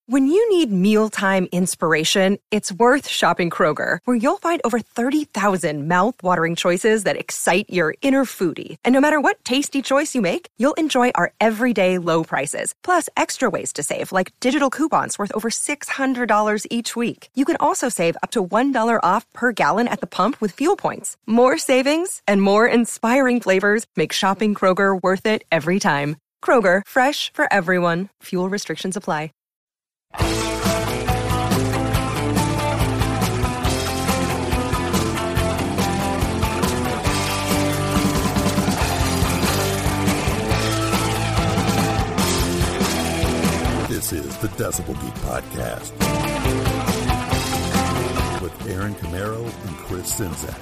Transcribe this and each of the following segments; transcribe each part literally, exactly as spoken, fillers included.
When you need mealtime inspiration, it's worth shopping Kroger, where you'll find over thirty thousand mouth-watering choices that excite your inner foodie. And no matter what tasty choice you make, you'll enjoy our everyday low prices, plus extra ways to save, like digital coupons worth over six hundred dollars each week. You can also save up to one dollar off per gallon at the pump with fuel points. More savings and more inspiring flavors make shopping Kroger worth it every time. Kroger, fresh for everyone. Fuel restrictions apply. This is the Decibel Geek Podcast with Aaron Camaro and Chris Czynszak.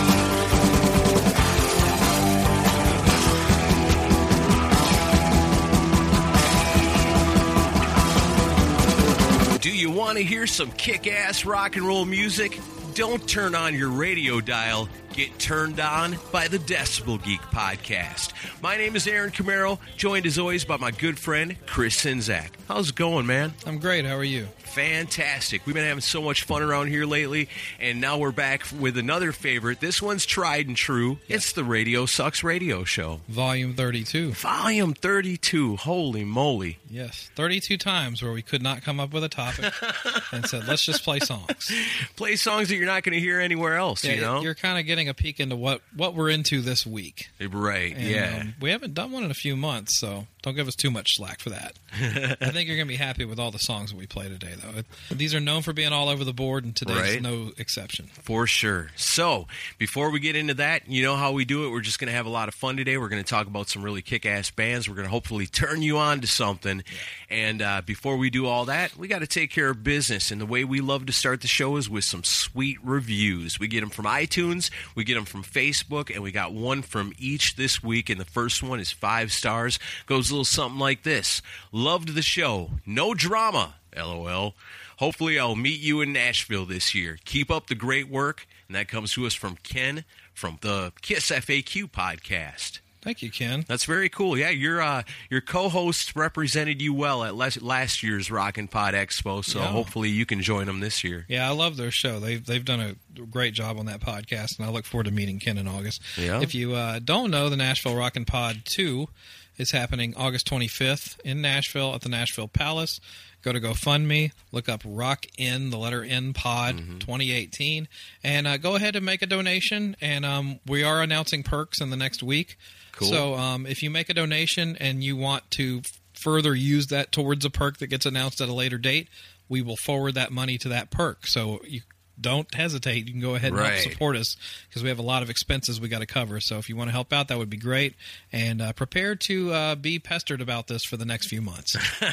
Do you want to hear some kick-ass rock and roll music? Don't turn on your radio dial. Get turned on by the Decibel Geek Podcast. My name is Aaron Camaro, joined as always by my good friend, Chris Czynszak. How's it going, man? I'm great. How are you? Fantastic. We've been having so much fun around here lately, and now we're back with another favorite. This one's tried and true. Yeah. It's the Radio Sucks Radio Show. Volume thirty-two. Volume thirty-two. Holy moly. Yes. thirty-two times where we could not come up with a topic and said, let's just play songs. Play songs that you're not going to hear anywhere else, yeah, you know? You're kind of getting a peek into what, what we're into this week. Right, and, yeah. Um, we haven't done one in a few months, so don't give us too much slack for that. I think you're going to be happy with all the songs that we play today, though. It, these are known for being all over the board, and today's right? no exception. For sure. So, before we get into that, you know how we do it. We're just going to have a lot of fun today. We're going to talk about some really kick-ass bands. We're going to hopefully turn you on to something. Yeah. And uh, before we do all that, we got to take care of business. And the way we love to start the show is with some sweet reviews. We get them from iTunes, we get them from Facebook, and we got one from each this week. And the first one is five stars. Goes a little something like this. Loved the show. No drama. LOL. Hopefully I'll meet you in Nashville this year. Keep up the great work. And that comes to us from Ken from the KISS F A Q podcast. Thank you, Ken. That's very cool. Yeah, your uh, your co-hosts represented you well at last, last year's Rockin' Pod Expo, so yeah. Hopefully you can join them this year. Yeah, I love their show. They've they've done a great job on that podcast, and I look forward to meeting Ken in August. Yeah. If you uh, don't know, the Nashville Rockin' Pod two is happening August twenty-fifth in Nashville at the Nashville Palace. Go to GoFundMe, look up Rock In, the letter N Pod mm-hmm. twenty eighteen, and uh, go ahead and make a donation. And um, we are announcing perks in the next week. Cool. So um, if you make a donation and you want to f- further use that towards a perk that gets announced at a later date, we will forward that money to that perk. So you don't hesitate. You can go ahead and right. help support us because we have a lot of expenses we got to cover. So if you want to help out, that would be great. And uh, prepare to uh, be pestered about this for the next few months.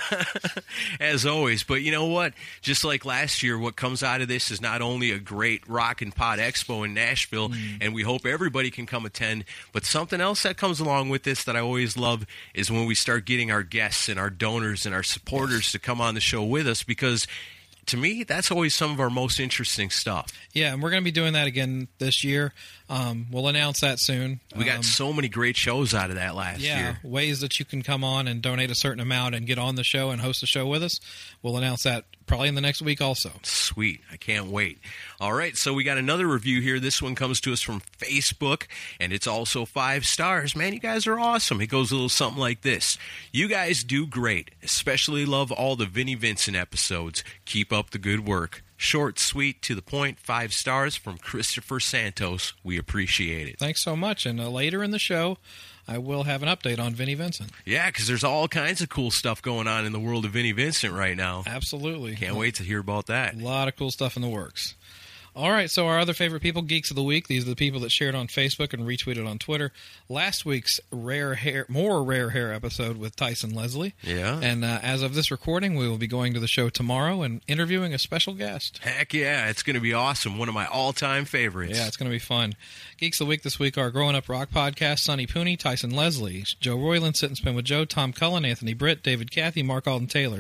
As always. But you know what? Just like last year, what comes out of this is not only a great Rockin' Pod Expo in Nashville, mm. and we hope everybody can come attend, but something else that comes along with this that I always love is when we start getting our guests and our donors and our supporters yes. to come on the show with us, because to me, that's always some of our most interesting stuff. Yeah, and we're going to be doing that again this year. Um, we'll announce that soon. We got um, so many great shows out of that last yeah, year. Yeah, ways that you can come on and donate a certain amount and get on the show and host a show with us. We'll announce that probably in the next week also. Sweet. I can't wait. All right, so we got another review here. This one comes to us from Facebook, and it's also five stars. Man, you guys are awesome. It goes a little something like this. You guys do great. Especially love all the Vinnie Vincent episodes. Keep up the good work. Short, sweet, to the point, five stars from Christopher Santos. We appreciate it. Thanks so much. And uh, later in the show, I will have an update on Vinnie Vincent. Yeah, because there's all kinds of cool stuff going on in the world of Vinnie Vincent right now. Absolutely. Can't wait to hear about that. A lot of cool stuff in the works. All right, so our other favorite people, Geeks of the Week. These are the people that shared on Facebook and retweeted on Twitter. Last week's rare hair, more rare hair episode with Tyson Leslie. Yeah. And uh, as of this recording, we will be going to the show tomorrow and interviewing a special guest. Heck yeah, it's going to be awesome. One of my all-time favorites. Yeah, it's going to be fun. Geeks of the Week this week are Growing Up Rock Podcast, Sonny Pooney, Tyson Leslie, Joe Royland, Sit and Spin with Joe, Tom Cullen, Anthony Britt, David Cathy, Mark Alden Taylor.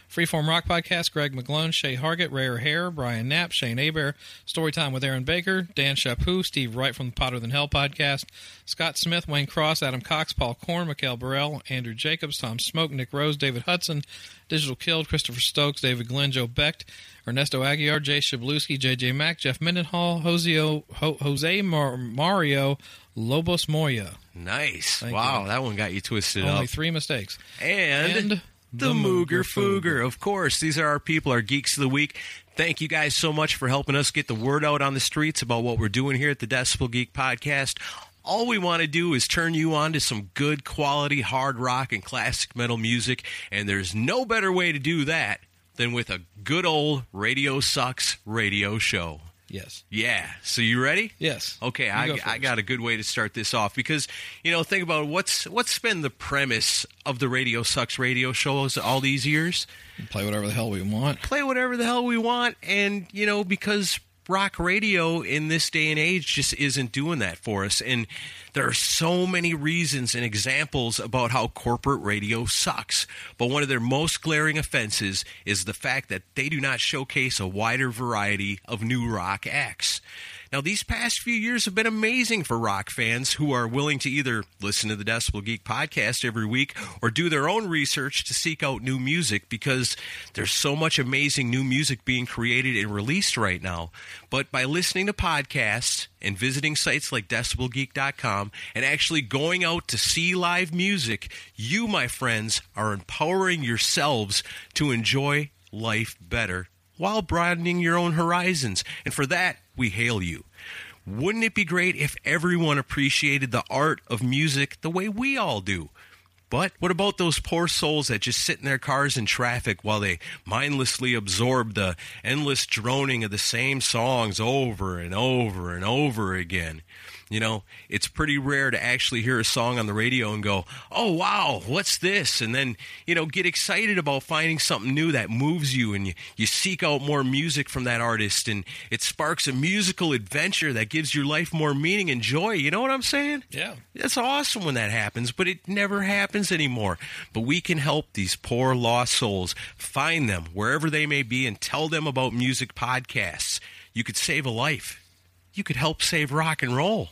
Freeform Rock Podcast, Greg McGlone, Shay Hargett, Rare Hair, Brian Knapp, Shane Aber, Storytime with Aaron Baker, Dan Chaput, Steve Wright from the Potter Than Hell Podcast, Scott Smith, Wayne Cross, Adam Cox, Paul Korn, Mikhail Burrell, Andrew Jacobs, Tom Smoke, Nick Rose, David Hudson, Digital Killed, Christopher Stokes, David Glenn, Joe Becht, Ernesto Aguiar, Jay Shabluski, J J Mack, Jeff Mendenhall, Jose, Ho, Jose Mar- Mario, Lobos Moya. Nice. Thank wow, you. That one got you twisted Only up. three mistakes. And, And the, the Mooger Fooger. Of course, these are our people, our Geeks of the Week. Thank you guys so much for helping us get the word out on the streets about what we're doing here at the Decibel Geek Podcast. All we want to do is turn you on to some good quality hard rock and classic metal music, and there's no better way to do that than with a good old Radio Sucks radio show. Yes. Yeah. So you ready? Yes. Okay, You I, go I first. got a good way to start this off because, you know, think about what's what's been the premise of the Radio Sucks radio shows all these years? Play whatever the hell we want. Play whatever the hell we want, and, you know, because rock radio in this day and age just isn't doing that for us. And there are so many reasons and examples about how corporate radio sucks. But one of their most glaring offenses is the fact that they do not showcase a wider variety of new rock acts. Now, these past few years have been amazing for rock fans who are willing to either listen to the Decibel Geek podcast every week or do their own research to seek out new music because there's so much amazing new music being created and released right now. But by listening to podcasts and visiting sites like decibel geek dot com and actually going out to see live music, you, my friends, are empowering yourselves to enjoy life better while broadening your own horizons. And for that, we hail you. Wouldn't it be great if everyone appreciated the art of music the way we all do? But what about those poor souls that just sit in their cars in traffic while they mindlessly absorb the endless droning of the same songs over and over and over again? You know, it's pretty rare to actually hear a song on the radio and go, oh, wow, what's this? And then, you know, get excited about finding something new that moves you, and you, you seek out more music from that artist, and it sparks a musical adventure that gives your life more meaning and joy. You know what I'm saying? Yeah. It's awesome when that happens, but it never happens anymore. But we can help these poor lost souls find them wherever they may be and tell them about music podcasts. You could save a life. You could help save rock and roll.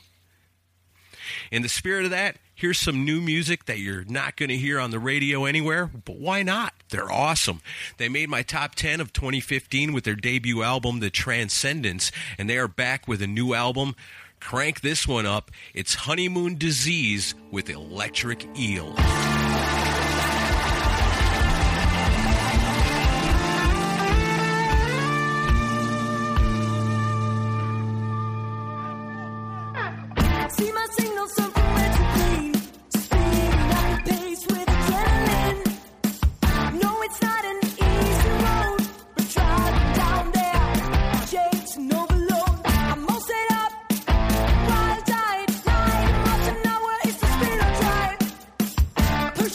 In the spirit of that, here's some new music that you're not going to hear on the radio anywhere, but why not? They're awesome. They made my top ten of twenty fifteen with their debut album, The Transcendence, and they are back with a new album. Crank this one up. It's Honeymoon Disease with Electric Eel. See my signal, something where to be. Speeding at the pace with adrenaline. No, it's not an easy road, but driving down there, shades no below. I'm all set up, wild-eyed, nine miles an hour is the speed I drive.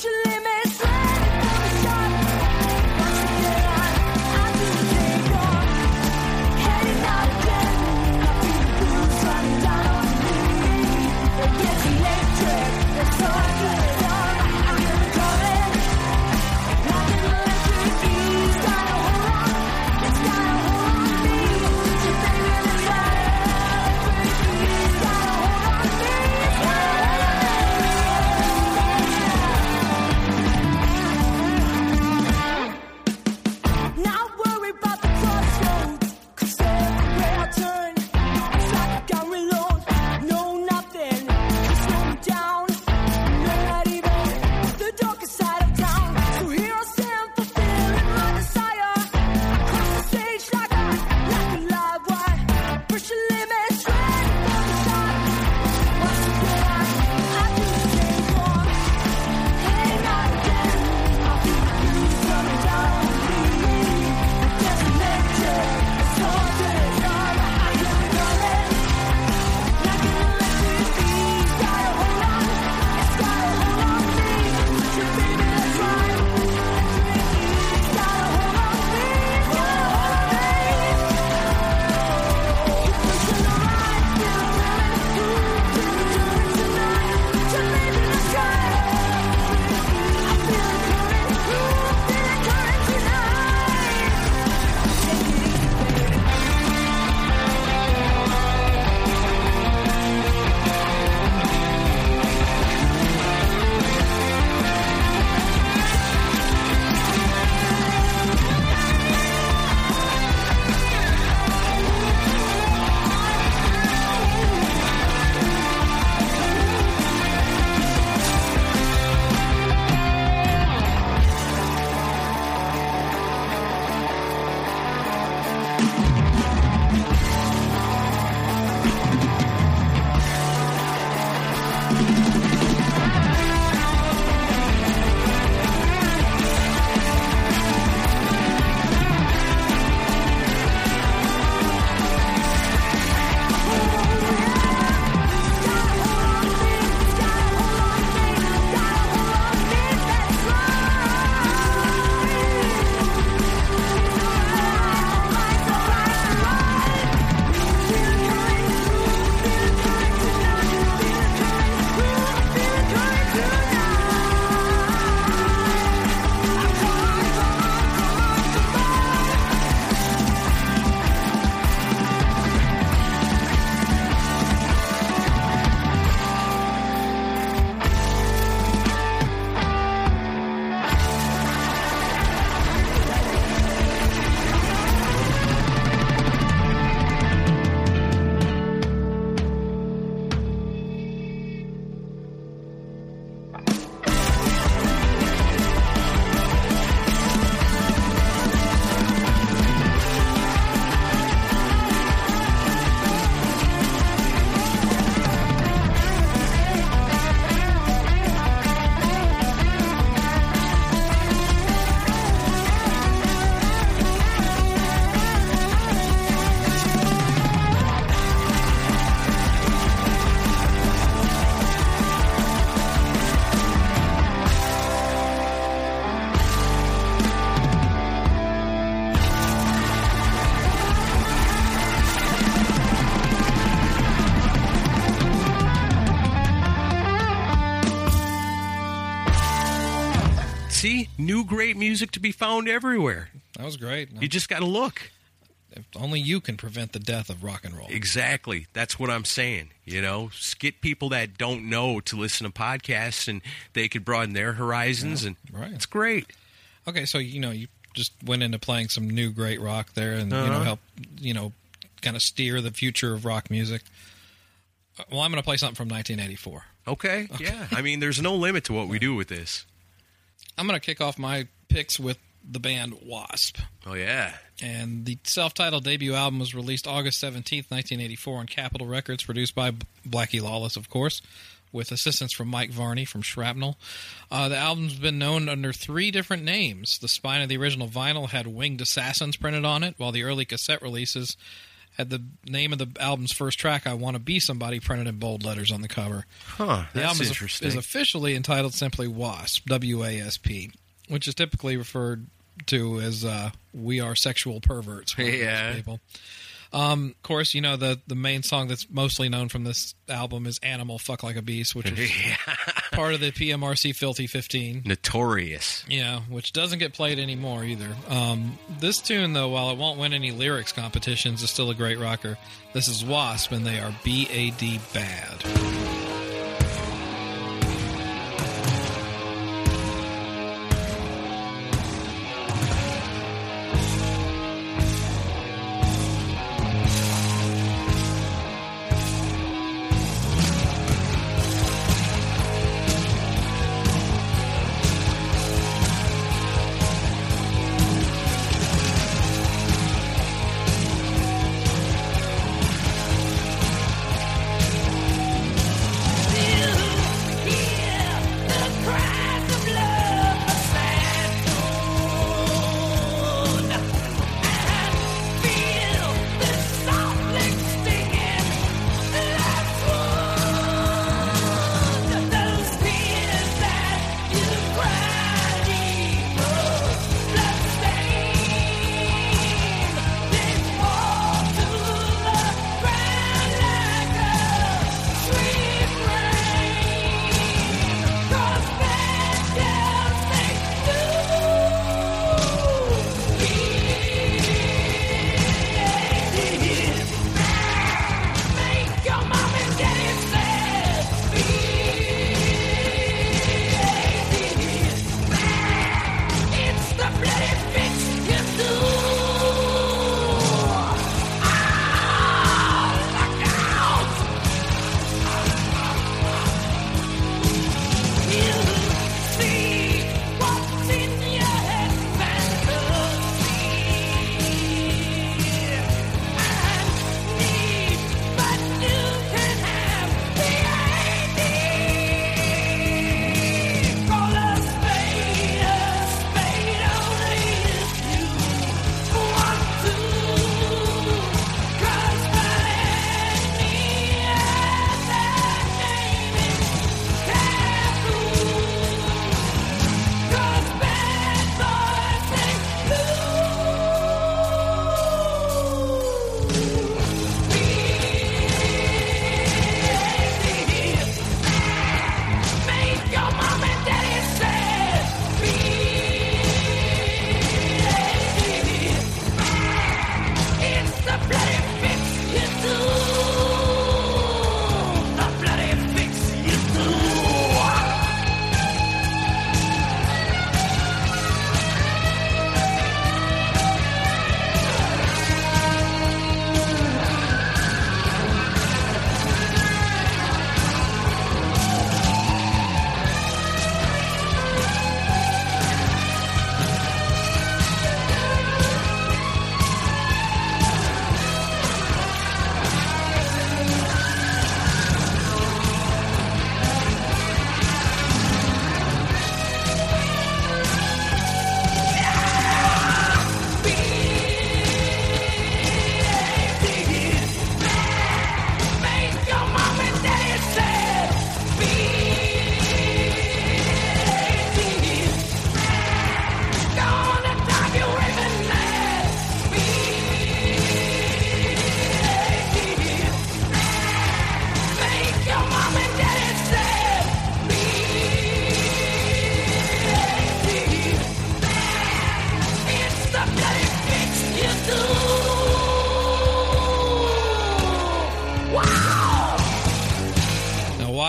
new great music to be found everywhere. That was great. You just got to look. If only you can prevent the death of rock and roll. Exactly. That's what I'm saying. You know, get people that don't know to listen to podcasts, and they could broaden their horizons, Yeah, and right. it's great. Okay, so, you know, you just went into playing some new great rock there and, Uh-huh. you know, help, you know, kind of steer the future of rock music. Well, I'm going to play something from nineteen eighty-four. Okay, yeah. I mean, there's no limit to what we do with this. I'm going to kick off my picks with the band Wasp. Oh, yeah. And the self-titled debut album was released August seventeenth, nineteen eighty-four on Capitol Records, produced by Blackie Lawless, of course, with assistance from Mike Varney from Shrapnel. Uh, the album's been known under three different names. The spine of the original vinyl had Winged Assassins printed on it, while the early cassette releases had the name of the album's first track, I Want to Be Somebody, printed in bold letters on the cover. Huh, The that's album is, interesting. is officially entitled simply Wasp, W A S P, which is typically referred to as uh, We Are Sexual Perverts. by most Yeah. people. Um, of course, you know, the, the main song that's mostly known from this album is Animal Fuck Like a Beast, which is part of the P M R C Filthy fifteen. Notorious. Yeah, which doesn't get played anymore either. Um, this tune, though, while it won't win any lyrics competitions, is still a great rocker. This is Wasp, and they are B A D Bad.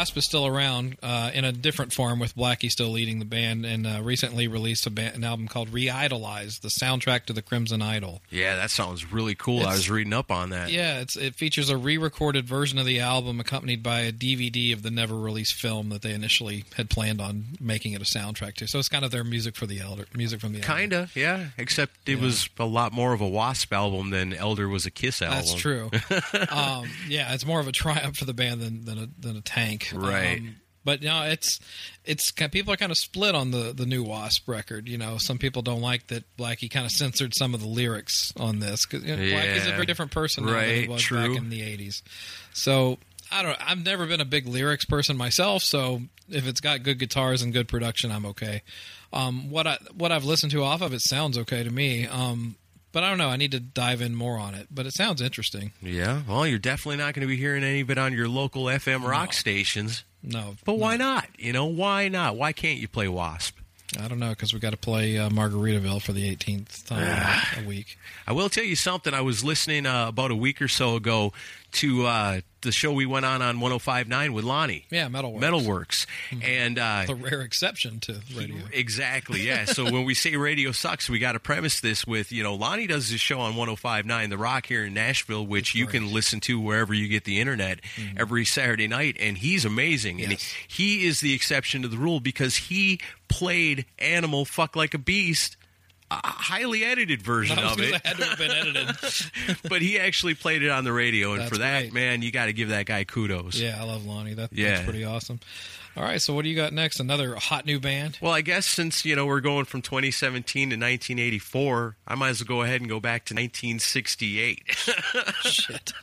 Wasp is still around uh, in a different form with Blackie still leading the band, and uh, recently released a ba- an album called Re-Idolize, the soundtrack to the Crimson Idol. Yeah, that sounds really cool. It's, I was reading up on that. Yeah, it's, it features a re-recorded version of the album accompanied by a D V D of the never-released film that they initially had planned on making it a soundtrack to. So it's kind of their music for the Elder, music from the Elder. Kinda, yeah. Except it Yeah. was a lot more of a Wasp album than Elder was a Kiss album. That's true. um, yeah, it's more of a triumph for the band than than a, than a tank. Right. Um, but no, it's it's kind people are kind of split on the, the new Wasp record. You know, some people don't like that Blackie kind of censored some of the lyrics on this because you know, Yeah. Blackie's a very different person now than Right, he was true. back in the eighties. So I don't. I've never been a big lyrics person myself. So if it's got good guitars and good production, I'm okay. Um, what I what I've listened to off of it sounds okay to me. Um, But I don't know. I need to dive in more on it. But it sounds interesting. Yeah, well, you're definitely not going to be hearing any of it on your local F M rock No. stations. No. But why no. not? You know, why not? Why can't you play Wasp? I don't know, because we got to play uh, Margaritaville for the eighteenth time a week. I will tell you something. I was listening uh, about a week or so ago to uh, the show we went on on one oh five point nine with Lonnie. Yeah, Metalworks. Metalworks. And uh, The rare exception to radio. Exactly, yeah. So when we say radio sucks, we got to premise this with, you know, Lonnie does this show on one oh five point nine The Rock here in Nashville, which That's you right. can listen to wherever you get the internet every Saturday night, and he's amazing. And Yes. he, he is the exception to the rule because he played Animal Fuck Like a Beast, a highly edited version I was of gonna it. say it had to have been edited. But he actually played it on the radio, and That's for that, great. man, you got to give that guy kudos. Yeah, I love Lonnie. That, Yeah. That's pretty awesome. All right, so what do you got next? Another hot new band? Well, I guess since, you know, we're going from twenty seventeen to nineteen eighty-four, I might as well go ahead and go back to nineteen sixty-eight. Shit.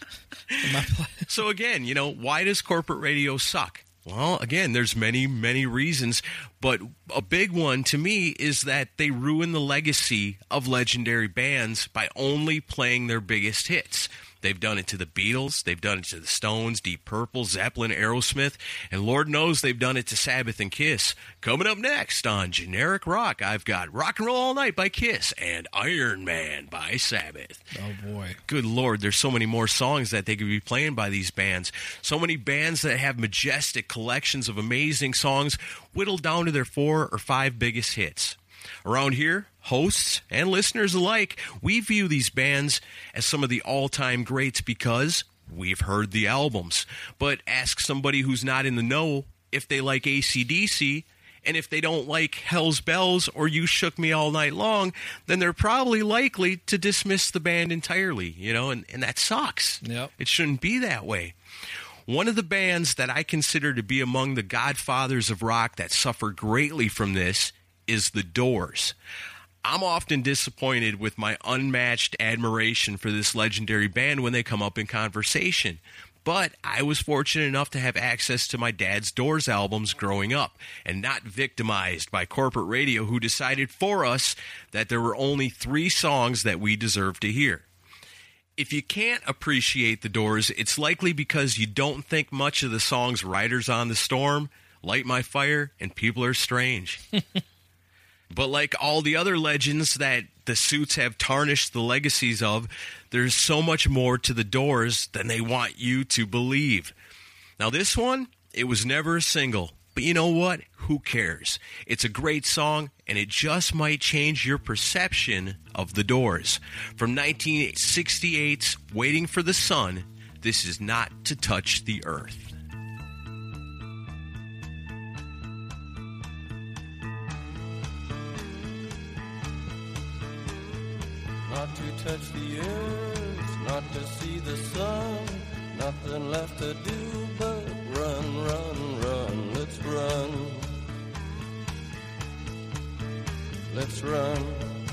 Am I playing? So again, you know, why does corporate radio suck? Well, again, there's many, many reasons, but a big one to me is that they ruin the legacy of legendary bands by only playing their biggest hits. They've done it to the Beatles, they've done it to the Stones, Deep Purple, Zeppelin, Aerosmith, and Lord knows they've done it to Sabbath and Kiss. Coming up next on Generic Rock, I've got Rock and Roll All Night by Kiss and Iron Man by Sabbath. Oh, boy. Good Lord, there's so many more songs that they could be playing by these bands. So many bands that have majestic collections of amazing songs whittled down to their four or five biggest hits. Around here, hosts and listeners alike, we view these bands as some of the all-time greats because we've heard the albums. But ask somebody who's not in the know if they like A C D C, and if they don't like Hell's Bells or You Shook Me All Night Long, then they're probably likely to dismiss the band entirely, you know, and, and that sucks. Yep. It shouldn't be that way. One of the bands that I consider to be among the godfathers of rock that suffer greatly from this is The Doors. I'm often disappointed with my unmatched admiration for this legendary band when they come up in conversation. But I was fortunate enough to have access to my dad's Doors albums growing up and not victimized by corporate radio who decided for us that there were only three songs that we deserved to hear. If you can't appreciate The Doors, it's likely because you don't think much of the songs Riders on the Storm, Light My Fire, and People Are Strange. But like all the other legends that the Suits have tarnished the legacies of, there's so much more to The Doors than they want you to believe. Now this one, it was never a single. But you know what? Who cares? It's a great song, and it just might change your perception of The Doors. From nineteen sixty-eight's Waiting for the Sun, this is Not to Touch the Earth. Not to touch the earth, not to see the sun, nothing left to do but run, run, run, let's run. Let's run.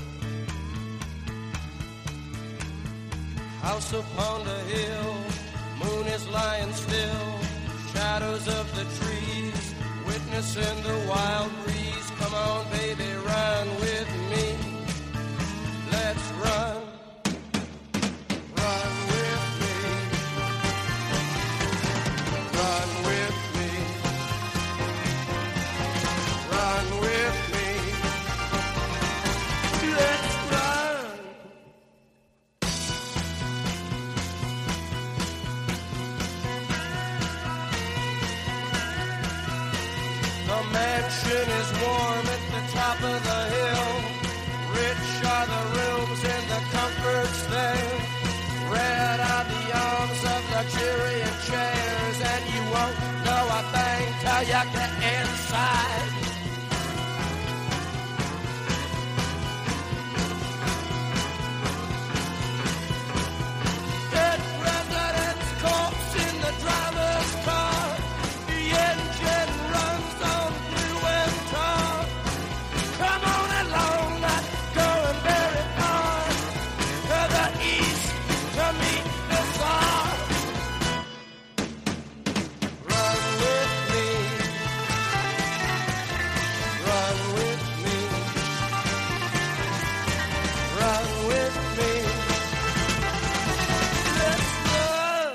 House upon the hill, moon is lying still, shadows of the trees, witnessing the wild breeze. Come on, baby, run with me. Let's run, run with me, run with me, run with me, let's run. ocean is warm at the top of the hill. Rich are the rooms and the comforts there. Red are the arms of luxuriant chairs, and you won't know a thing till you get inside. Dead president's corpse in the driver's car. The engine runs on glue and tar. Come on along, not going very far. To the east to meet the Tsar. Run with me. Run with me. Run with me. Let's run.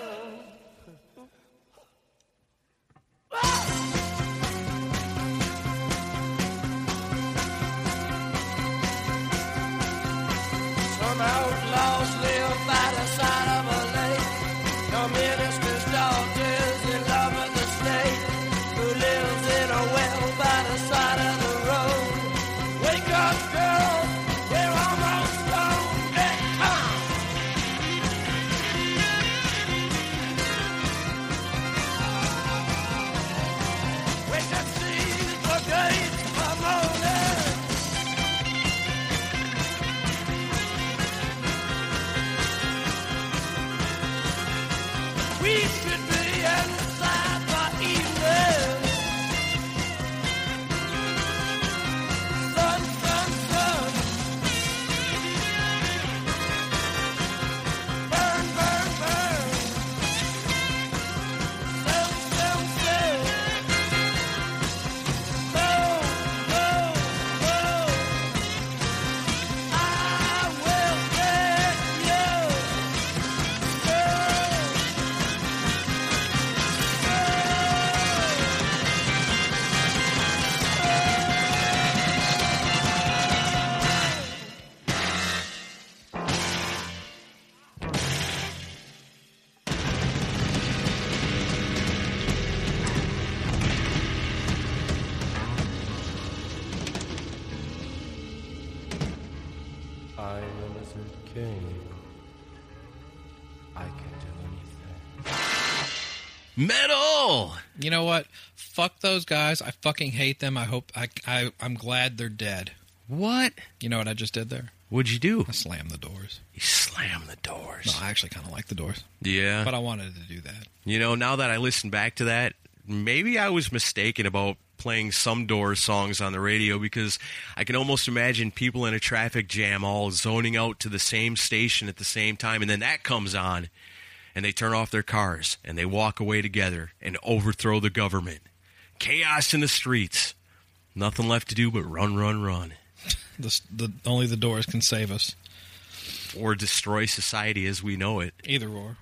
Some outlaws live by the side of a lake. No minister's daughters in love with the snake who lives in a well by the side of the road. Wake up, girl, we're almost home. Hey, come. We can see the gates of morning. We should be inside by evening. Sun, sun, sun. Burn, burn, burn. Sell, sell, sell. Go, go, go. I will get you. Go. I'm a lizard king. I can do anything. Metal! You know what? Fuck those guys. I fucking hate them. I hope I, I I'm glad they're dead. What? You know what I just did there? What'd you do? I slammed the doors. You slammed the doors. No, I actually kind of like the doors, Yeah. but I wanted to do that. You know, now that I listen back to that, maybe I was mistaken about playing some Doors songs on the radio, because I can almost imagine people in a traffic jam all zoning out to the same station at the same time, and then that comes on, and they turn off their cars, and they walk away together and overthrow the government. Chaos in the streets. Nothing left to do but run, run, run. The, the only the doors can save us. Or destroy society as we know it. Either or.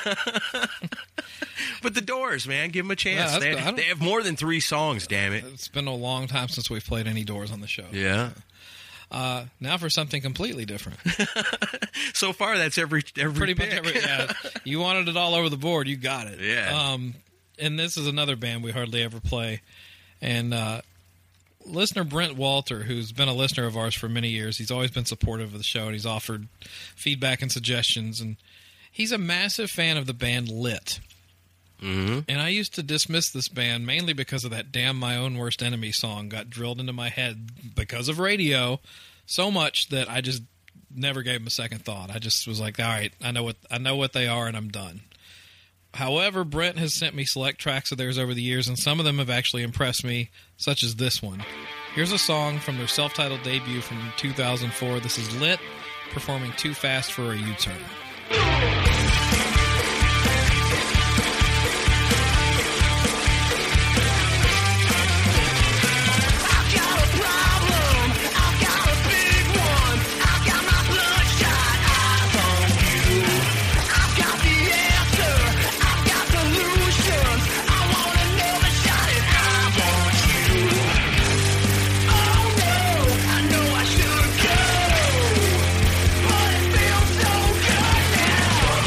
But the Doors, man, give them a chance. Yeah, that's they, good. I don't- they have more than three songs, damn it. It's been a long time since we've played any Doors on the show. Yeah. Uh, now for something completely different. So far, that's every every Pretty pick. much every. Yeah, you wanted it all over the board. You got it. Yeah. Um, and this is another band we hardly ever play. And uh, listener Brent Walter, who's been a listener of ours for many years, he's always been supportive of the show, and he's offered feedback and suggestions. And he's a massive fan of the band Lit. Mm-hmm. And I used to dismiss this band mainly because of that damn My Own Worst Enemy song got drilled into my head because of radio so much that I just never gave them a second thought. I just was like, all right, I know what I know what they are, and I'm done. However, Brent has sent me select tracks of theirs over the years, and some of them have actually impressed me, such as this one. Here's a song from their self-titled debut from two thousand four. This is Lit, performing Too Fast for a U-Turn. Oh,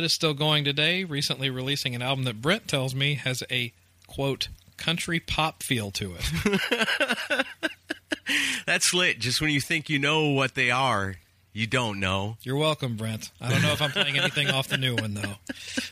is still going today, recently releasing an album that Brent tells me has a, quote, country pop feel to it. That's lit. Just when you think you know what they are, you don't know. You're welcome, Brent. I don't know if I'm playing anything off the new one, though.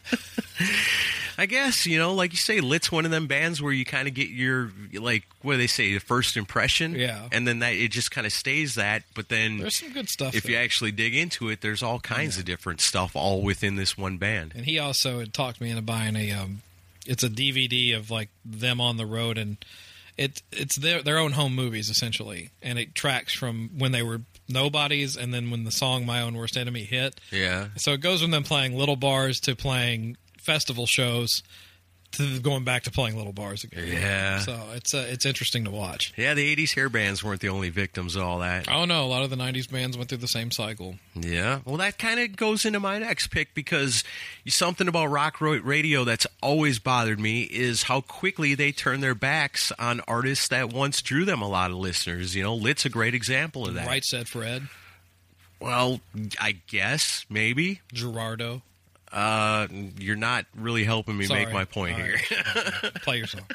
I guess, you know, like you say, Lit's one of them bands where you kind of get your, like, what do they say, the first impression? Yeah. And then that it just kind of stays that. But then There's some good stuff if there. you actually dig into it, there's all kinds of different stuff all within this one band. And he also had talked me into buying a, um, it's a D V D of, like, them on the road, and it it's their their own home movies, essentially. And it tracks from when they were nobodies and then when the song My Own Worst Enemy hit. Yeah. So it goes from them playing little bars to playing festival shows to going back to playing little bars again. Yeah. So it's uh, it's interesting to watch. Yeah, the eighties hair bands weren't the only victims of all that. Oh, no, a lot of the nineties bands went through the same cycle. Yeah. Well, that kind of goes into my next pick because something about rock ro- radio that's always bothered me is how quickly they turn their backs on artists that once drew them a lot of listeners. You know, Lit's a great example of that. Right Said Fred, Well, I guess, maybe. Gerardo. Uh, you're not really helping me Sorry. make my point All here. right. Play your song.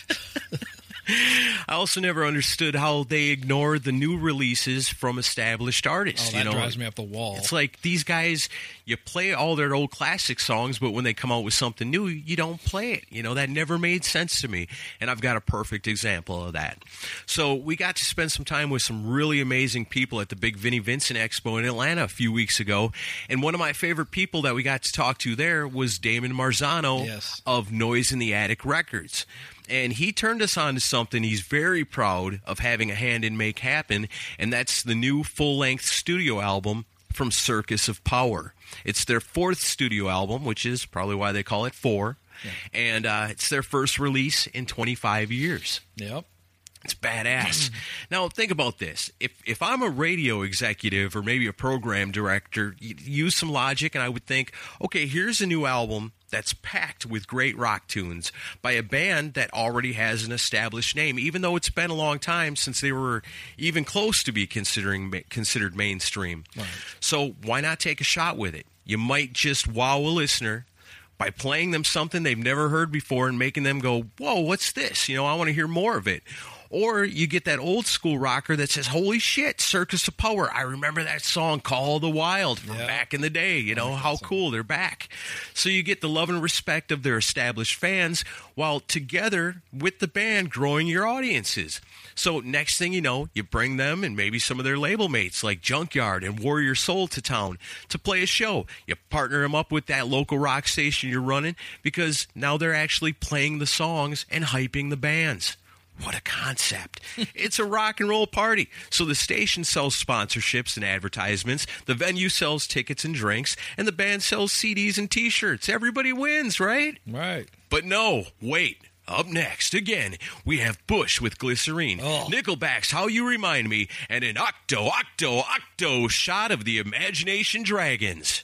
I also never understood how they ignore the new releases from established artists. Oh, that you know? drives me up the wall. It's like these guys, you play all their old classic songs, but when they come out with something new, you don't play it. You know, that never made sense to me. And I've got a perfect example of that. So we got to spend some time with some really amazing people at the big Vinnie Vincent Expo in Atlanta a few weeks ago. And one of my favorite people that we got to talk to there was Damon Marzano Yes. of Noise in the Attic Records. And he turned us on to something he's very proud of having a hand in make happen, and that's the new full-length studio album from Circus of Power. It's their fourth studio album, which is probably why they call it four, Yeah. and uh, it's their first release in twenty-five years. Yep. It's badass. Now, think about this. If if I'm a radio executive or maybe a program director, you use some logic, and I would think, okay, here's a new album that's packed with great rock tunes by a band that already has an established name, even though it's been a long time since they were even close to be considering considered mainstream. Right. So why not take a shot with it? You might just wow a listener by playing them something they've never heard before and making them go, whoa, what's this? You know, I want to hear more of it. Or you get that old school rocker that says, holy shit, Circus of Power. I remember that song, Call the Wild, from Yeah. back in the day. You know, how cool, they're back. So you get the love and respect of their established fans while together with the band growing your audiences. So next thing you know, you bring them and maybe some of their label mates like Junkyard and Warrior Soul to town to play a show. You partner them up with that local rock station you're running because now they're actually playing the songs and hyping the bands. What a concept. It's a rock and roll party. So the station sells sponsorships and advertisements, the venue sells tickets and drinks, and the band sells C Ds and T-shirts. Everybody wins, right? Right. But no, wait. Up next, again, we have Bush with Glycerine, Oh. Nickelback's How You Remind Me, and an octo, octo, octo shot of the Imagination Dragons.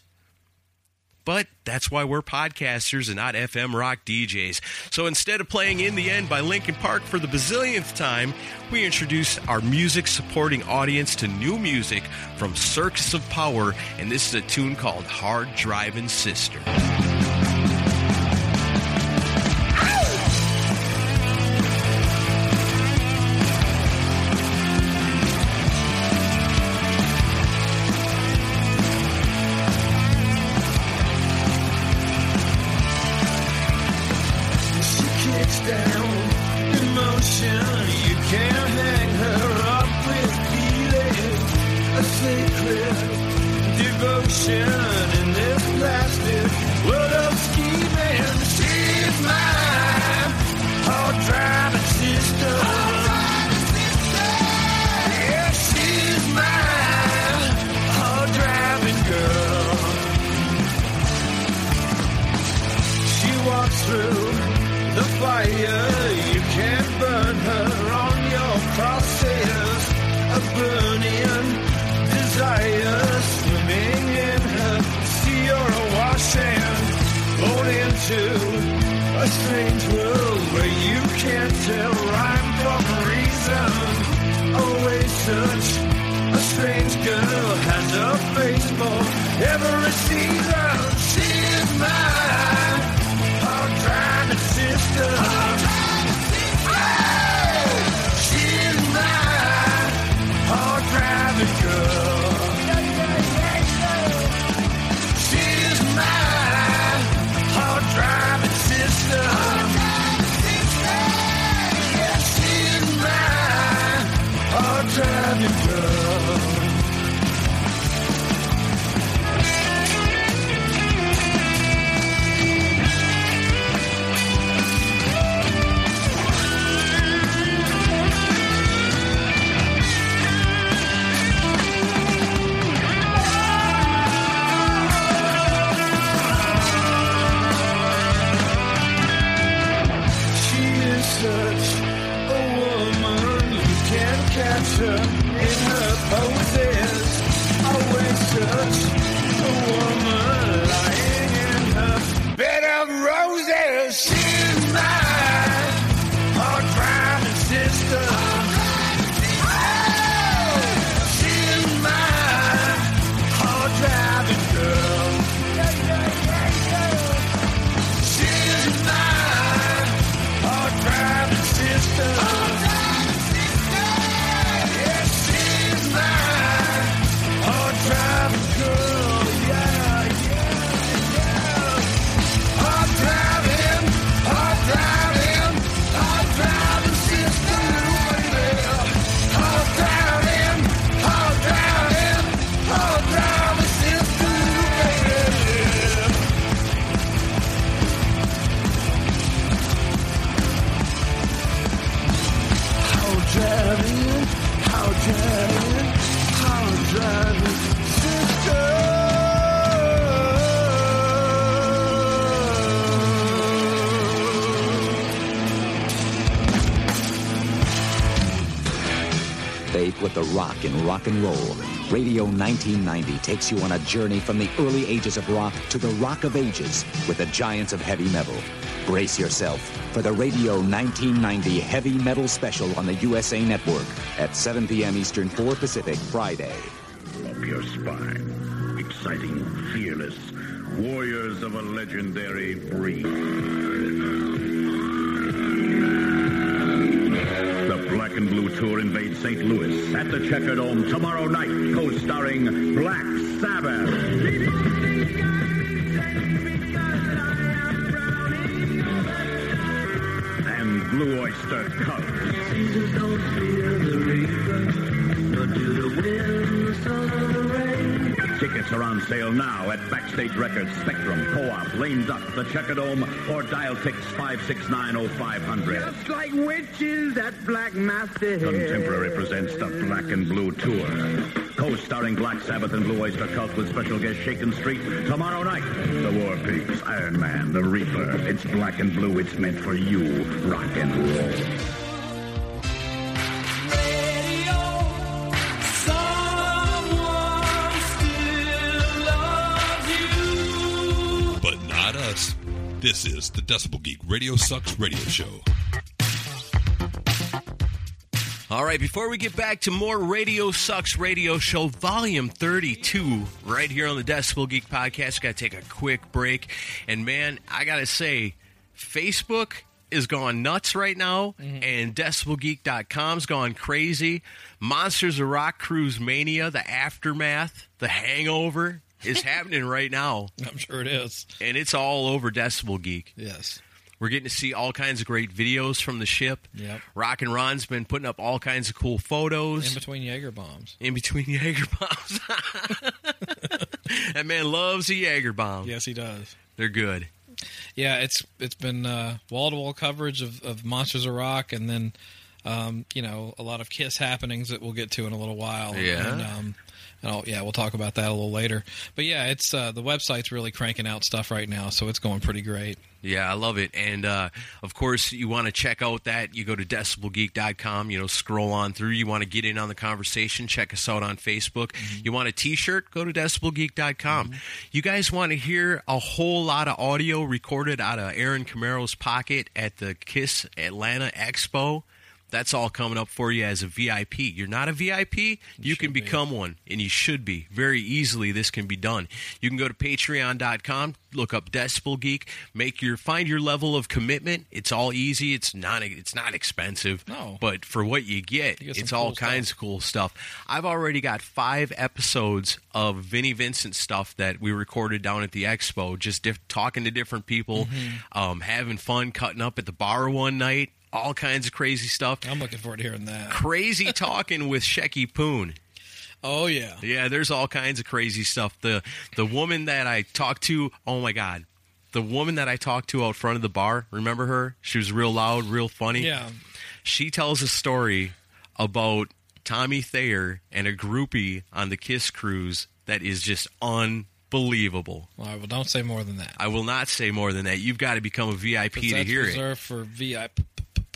But that's why we're podcasters and not F M rock D Js. So instead of playing In the End by Linkin Park for the bazillionth time, we introduce our music supporting audience to new music from Circus of Power, and this is a tune called Hard Drivin' Sister. She kicks down emotion. You can't hang her up with feeling. A sacred devotion in this plastic world of scheming. She's my hard driving sister. Yeah, she's my hard driving girl. She walks through the fire. You can't burn her on your crosshairs. A burning desire swimming in her sea or a wash and blown into a strange world where you can't tell rhyme from reason. Always such a strange girl has a face for every season. She's driving girl. With the rock and rock and roll, Radio nineteen ninety takes you on a journey from the early ages of rock to the rock of ages with the giants of heavy metal. Brace yourself for the Radio nineteen ninety Heavy Metal Special on the U S A Network at seven p.m. Eastern, four Pacific, Friday. Up your spine. Exciting, fearless, warriors of a legendary breed. Black and Blue Tour invades Saint Louis at the Checker Dome tomorrow night, co-starring Black Sabbath. And Blue Oyster Cult. Seasons don't fear the reaper, nor do the winds or the rain. Tickets are on sale now at Backstage Records, Spectrum, Co-op, Lame Duck, the Checker Dome, or dial Tix five six nine oh five hundred. Just like witches at Black Master Hill. Contemporary presents the Black and Blue Tour. Co-starring Black Sabbath and Blue Oyster Cult with special guest Shakin' Street. Tomorrow night, the War Pigs, Iron Man, the Reaper. It's Black and Blue. It's meant for you. Rock and roll. Us. This is the Decibel Geek Radio Sucks radio show. All right, before we get back to more Radio Sucks radio show, volume thirty-two, right here on the Decibel Geek podcast, got to take a quick break. And man, I got to say, Facebook is going nuts right now, mm-hmm. and decibel geek dot com's gone crazy. Monsters of Rock Cruise Mania, the aftermath, the hangover is happening right now. I'm sure it is. And it's all over Decibel Geek. Yes. We're getting to see all kinds of great videos from the ship. Yep. Rock and Ron's been putting up all kinds of cool photos. In between Jaeger bombs. In between Jaeger bombs. That man loves a Jaeger bomb. Yes, he does. They're good. Yeah, it's it's been uh, wall-to-wall coverage of, of Monsters of Rock, and then, um, you know, a lot of Kiss happenings that we'll get to in a little while. Yeah. And, um, and I'll, yeah, we'll talk about that a little later. But yeah, it's uh, the website's really cranking out stuff right now, so it's going pretty great. Yeah, I love it. And, uh, of course, you want to check out that, you go to decibel geek dot com, you know, scroll on through. You want to get in on the conversation, check us out on Facebook. Mm-hmm. You want a T-shirt, go to decibel geek dot com. Mm-hmm. You guys want to hear a whole lot of audio recorded out of Aaron Camaro's pocket at the Kiss Atlanta Expo? That's all coming up for you as a V I P. You're not a V I P? You, you can become be. one, and you should be. Very easily, this can be done. You can go to patreon dot com, look up Decibel Geek, make your find your level of commitment. It's all easy. It's not it's not expensive. No. But for what you get, you it's all cool kinds stuff. of cool stuff. I've already got five episodes of Vinnie Vincent stuff that we recorded down at the Expo, just diff- talking to different people, mm-hmm. um, having fun, cutting up at the bar one night. all kinds of crazy stuff. I'm looking forward to hearing that. Crazy talking with Shecky Poon. Oh, yeah. Yeah, there's all kinds of crazy stuff. The the woman that I talked to, oh, my God. The woman that I talked to out front of the bar, remember her? She was real loud, real funny. Yeah. She tells a story about Tommy Thayer and a groupie on the Kiss cruise that is just unbelievable. Well, well, don't say more than that. I will not say more than that. You've got to become a V I P to That's hear it. reserved for V I P.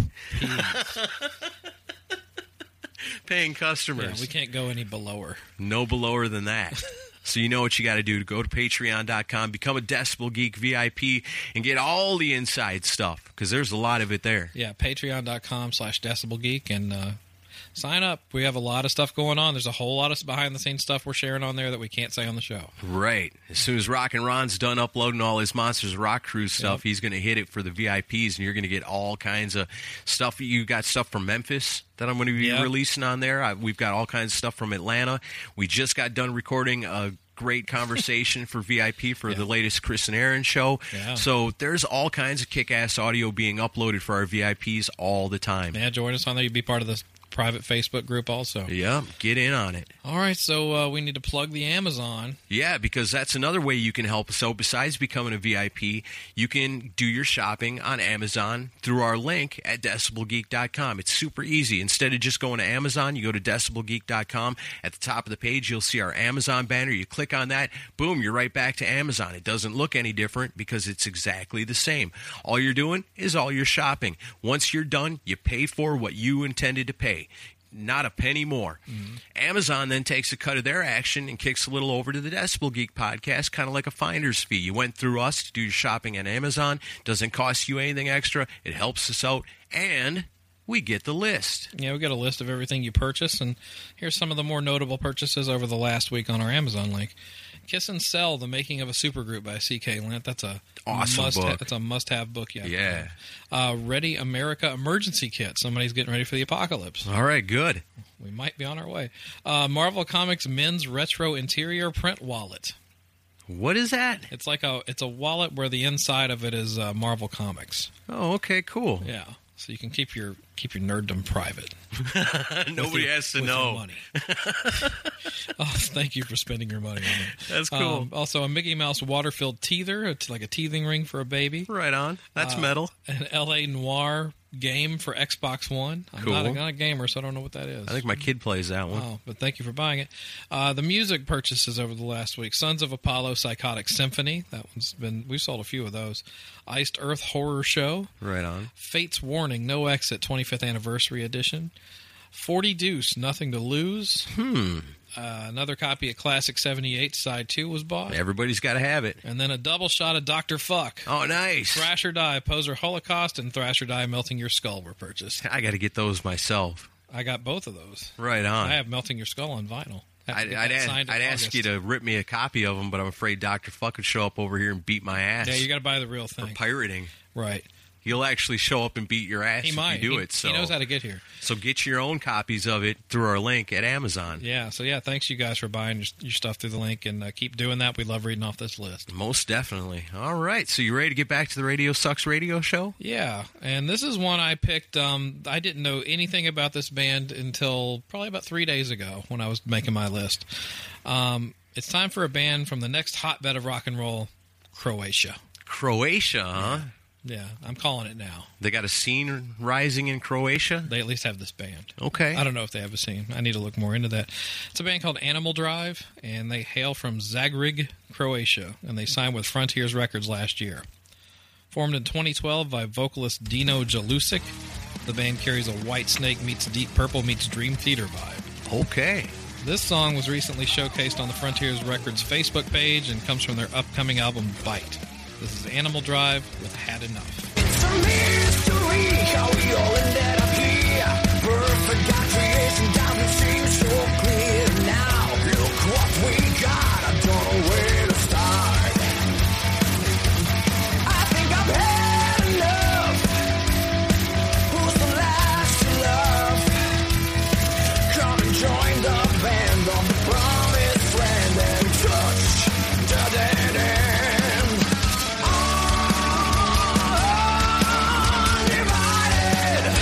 Paying customers. Yeah, we can't go any belower. No belower than that. So you know what you got to do. Go to patreon dot com, become a Decibel Geek V I P, and get all the inside stuff, because there's a lot of it there. Yeah, patreon dot com slash Decibel Geek, and uh, sign up. We have a lot of stuff going on. There's a whole lot of behind-the-scenes stuff we're sharing on there that we can't say on the show. Right. As soon as Rock and Ron's done uploading all his Monsters of Rock Cruise stuff, Yep. he's going to hit it for the V I Ps, and you're going to get all kinds of stuff. You got stuff from Memphis that I'm going to be Yep. releasing on there. I, we've got all kinds of stuff from Atlanta. We just got done recording a great conversation for V I P for Yeah. the latest Chris and Aaron show. Yeah. So there's all kinds of kick-ass audio being uploaded for our V I Ps all the time. Yeah, join us on there. You'd be part of the private Facebook group also. Yeah, get in on it. All right, so uh, we need to plug the Amazon. Yeah, because that's another way you can help. So besides becoming a V I P, you can do your shopping on Amazon through our link at decibel geek dot com. It's super easy. Instead of just going to Amazon, you go to decibel geek dot com. At the top of the page, you'll see our Amazon banner. You click on that, boom, you're right back to Amazon. It doesn't look any different because it's exactly the same. All you're doing is all your shopping. Once you're done, you pay for what you intended to pay. Not a penny more. Mm-hmm. Amazon then takes a cut of their action and kicks a little over to the Decibel Geek podcast, kind of like a finder's fee. You went through us to do your shopping on Amazon. Doesn't cost you anything extra. It helps us out, and we get the list. Yeah, we got a list of everything you purchase, and here's some of the more notable purchases over the last week on our Amazon link. Kiss and Sell: The Making of a Supergroup by C K Lent. That's a awesome must book. Ha- that's a must-have book. Yeah. Yeah. Uh, Ready America Emergency Kit. Somebody's getting ready for the apocalypse. All right, good. We might be on our way. Uh, Marvel Comics Men's Retro Interior Print Wallet. What is that? It's like a it's a wallet where the inside of it is uh, Marvel Comics. Oh, okay, cool. Yeah. So you can keep your keep your nerddom private. Nobody your, has to with know. Your money. Oh, thank you for spending your money on it. That's cool. Um, also, a Mickey Mouse water-filled teether. It's like a teething ring for a baby. Right on. That's Uh, metal. An L A Noir game for Xbox One. I'm Cool. not, a, not a gamer, so I don't know what that is. I think my kid plays that one. Oh, but thank you for buying it. Uh, the music purchases over the last week: Sons of Apollo Psychotic Symphony. That one's been we've sold a few of those. Iced Earth Horror Show. Right on. Fate's Warning: No Exit twenty-fifth Anniversary Edition. forty Deuce: Nothing to Lose. Hmm. Uh, another copy of Classic seventy-eight Side two was bought. Everybody's got to have it. And then a double shot of Doctor Fuck. Oh, nice. Thrash or Die, Poser Holocaust, and Thrash or Die, Melting Your Skull were purchased. I got to get those myself. I got both of those. Right on. I have Melting Your Skull on vinyl. Have to I'd, get I'd, that ask, signed in I'd ask August. you to rip me a copy of them, but I'm afraid Doctor Fuck would show up over here and beat my ass. Yeah, you got to buy the real for thing. pirating. Right. He'll actually show up and beat your ass He if might. you do he, it. So he knows how to get here. So get your own copies of it through our link at Amazon. Yeah. So yeah, thanks you guys for buying your, your stuff through the link, and uh, keep doing that. We love reading off this list. Most definitely. All right. So you ready to get back to the Radio Sucks radio show? Yeah, and this is one I picked. Um, I didn't know anything about this band until probably about three days ago when I was making my list. Um, it's time for a band from the next hotbed of rock and roll, Croatia. Croatia, huh? Yeah, I'm calling it now. They got a scene rising in Croatia? They at least have this band. Okay. I don't know if they have a scene. I need to look more into that. It's a band called Animal Drive, and they hail from Zagreb, Croatia, and they signed with Frontiers Records last year. Formed in twenty twelve by vocalist Dino Jalusic, the band carries a White Snake meets Deep Purple meets Dream Theater vibe. Okay. This song was recently showcased on the Frontiers Records Facebook page and comes from their upcoming album, Bite. This is Animal Drive with Had Enough. It's a mystery how we all ended up here. Perfect God creation doesn't seem so clear now. Look what we got, I don't know where to start. I think I've had enough. Who's the last to love? Come and join the band of the promised friend and touch the dead end. Undivided.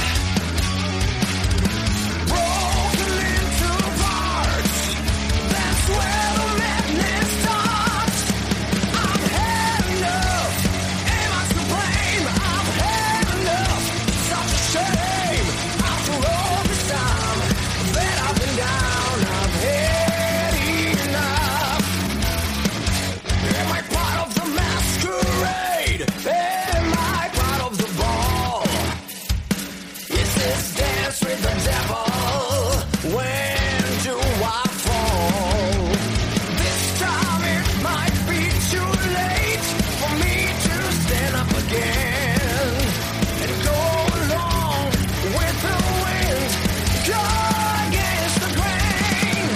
devil. When do I fall? This time it might be too late for me to stand up again and go along with the wind, go against the grain.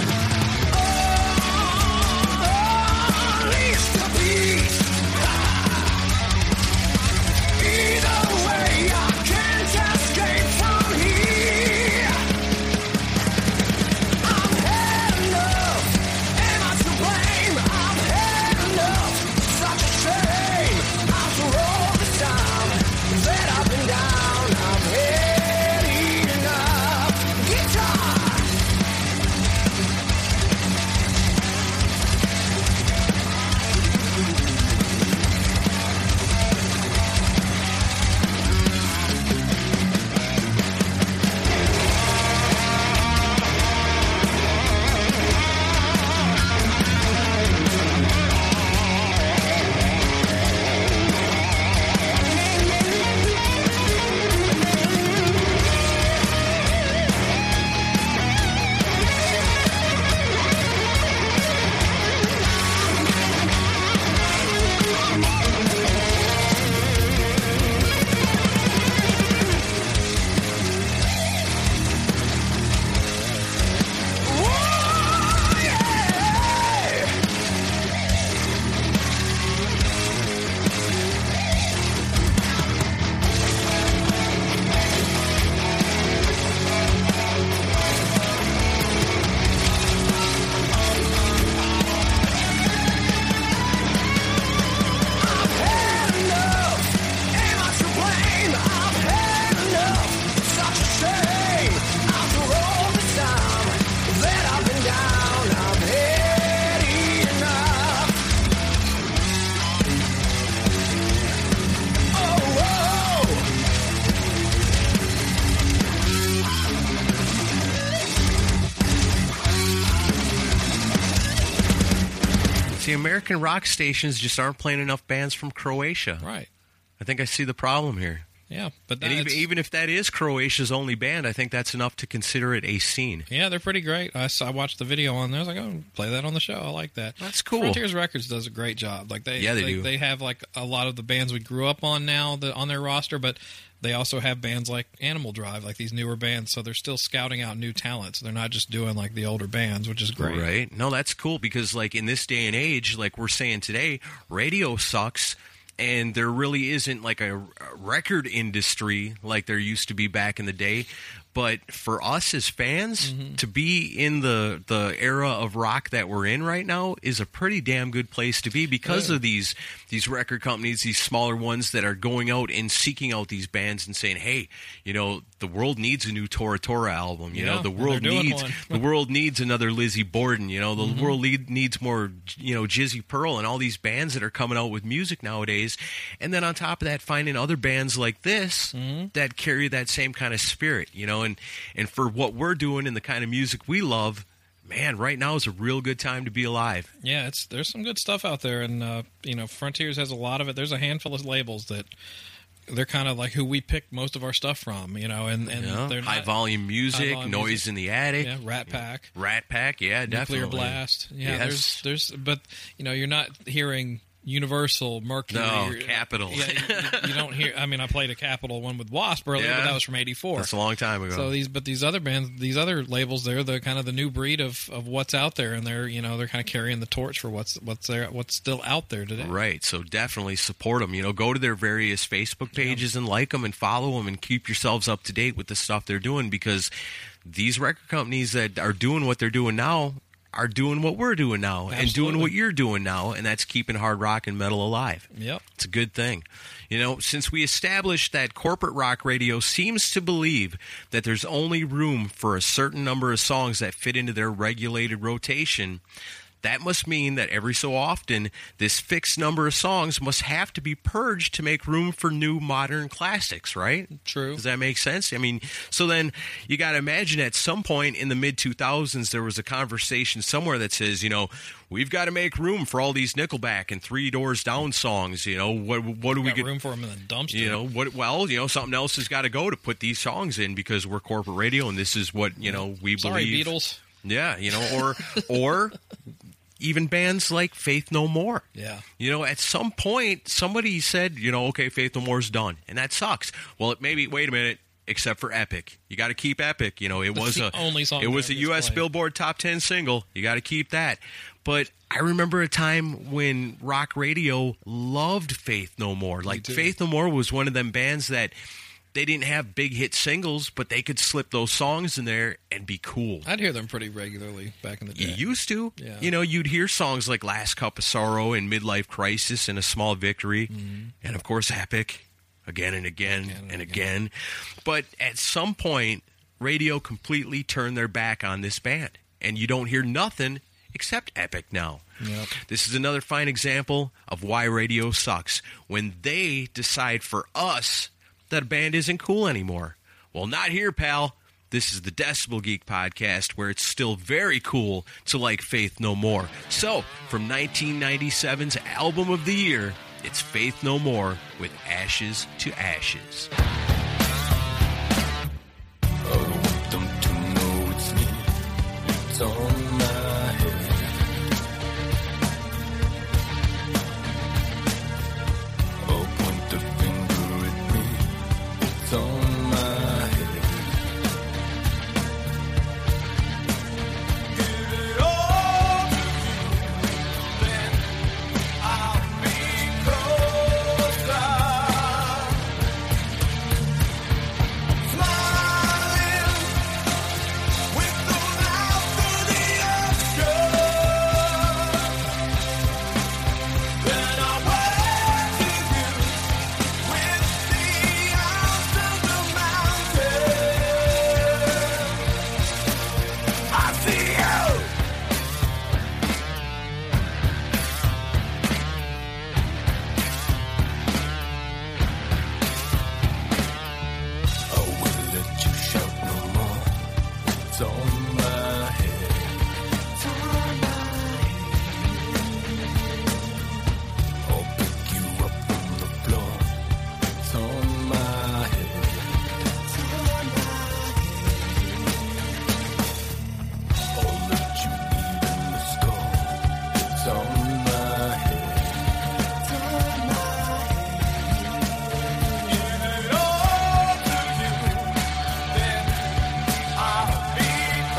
Oh, unleash the beast. Either way, I can't escape from here. I've had enough. Am I to blame? I've had enough. Such a shame. After all the time that I've been down, I've had enough. Guitar. Whoa, yeah. I've had enough. Am I to blame? I've had enough. Such a shame. After all the time that I've been down, I've had enough. Oh, whoa. See, American rock stations just aren't playing enough bands from Croatia. Right. I think I see the problem here. Yeah, but And even, that's- even if that is Croatia's only band, I think that's enough to consider it a scene. Yeah, they're pretty great. I, saw, I watched the video on there. I was like, oh, play that on the show. I like that. That's cool. Frontiers Records does a great job. Like they, Yeah, they they do. They have like a lot of the bands we grew up on now that on their roster, but they also have bands like Animal Drive, like these newer bands. So they're still scouting out new talents. They're not just doing like the older bands, which is great. Right. No, that's cool because, like, in this day and age, like we're saying today, radio sucks, and there really isn't, like, a, a record industry like there used to be back in the day. But for us as fans, Mm-hmm. to be in the, the era of rock that we're in right now is a pretty damn good place to be because Yeah. of these these record companies, these smaller ones that are going out and seeking out these bands and saying, hey, you know, the world needs a new Tora Tora album. You Yeah, know, the and world they're doing needs one. the world needs another Lizzie Borden. You know, the Mm-hmm. world need, needs more, you know, Jizzy Pearl and all these bands that are coming out with music nowadays. And then on top of that, finding other bands like this Mm-hmm. that carry that same kind of spirit, you know, and, and for what we're doing and the kind of music we love, man, right now is a real good time to be alive. Yeah, it's there's some good stuff out there, and uh, you know, Frontiers has a lot of it. There's a handful of labels that they're kind of like who we pick most of our stuff from, you know, and and You know, they're high not- volume music, high-volume noise music. in the attic, Yeah, Rat Pack, Rat Pack, yeah, Nuclear definitely. Blast. Yeah, Yes. there's there's, but you know, you're not hearing Universal, Mercury. No, or- Capitol. Yeah, you, you don't hear. I mean, I played a Capitol one with Wasp earlier, Yeah. but that was from eighty-four. That's a long time ago. So these, but these other bands, these other labels, they're the kind of the new breed of, of what's out there, and they're you know they're kind of carrying the torch for what's what's there, what's still out there today. Right, so definitely support them. You know, go to their various Facebook pages and like them and follow them and keep yourselves up to date with the stuff they're doing because these record companies that are doing what they're doing now are doing what we're doing now and doing Absolutely. what you're doing now, and that's keeping hard rock and metal alive. Yep. It's a good thing. You know, since we established that corporate rock radio seems to believe that there's only room for a certain number of songs that fit into their regulated rotation, that must mean that every so often, this fixed number of songs must have to be purged to make room for new modern classics, right? True. Does that make sense? I mean, so then you got to imagine at some point in the mid two thousands, there was a conversation somewhere that says, you know, we've got to make room for all these Nickelback and Three Doors Down songs. You know, what what do we Got get? room for them in the dumpster. You know, what? Well, you know, something else has got to go to put these songs in because we're corporate radio and this is what, you know, we Sorry, believe. Beatles. Yeah, you know, or or even bands like Faith No More. Yeah. You know, at some point, somebody said, you know, okay, Faith No More's done, and that sucks. Well, it maybe, wait a minute, except for Epic. You got to keep Epic. You know, it was the a only song it was a that U S gets played. Billboard Top ten single. You got to keep that. But I remember a time when rock radio loved Faith No More. Like, too. Faith No More was one of them bands that they didn't have big hit singles, but they could slip those songs in there and be cool. I'd hear them pretty regularly back in the day. You used to. Yeah. You know, you'd hear songs like Last Cup of Sorrow and Midlife Crisis and A Small Victory. Mm-hmm. And, of course, Epic again and again, Again and and again. again. But at some point, radio completely turned their back on this band. And you don't hear nothing except Epic now. Yep. This is another fine example of why radio sucks. When they decide for us that a band isn't cool anymore. Well, not here, pal. This is the Decibel Geek podcast, where it's still very cool to like Faith No More. So, from nineteen ninety-seven's album of the year, it's Faith No More with Ashes to Ashes. Oh, don't you know it's me? It's on my head. Oh, point the finger at me. It's on my head. Give it all to you, then I'll be closer. Smiling with the mouth of the ocean. Then I'll wave to you with the arms of the mountain. I see you. I will let you shout no more. It's on my head. It's on my head. I'll pick you up from the floor. It's on my head. It's on my head. I'll let you even the score. It's on my head. It's on my head. Give it all to you, then I'll be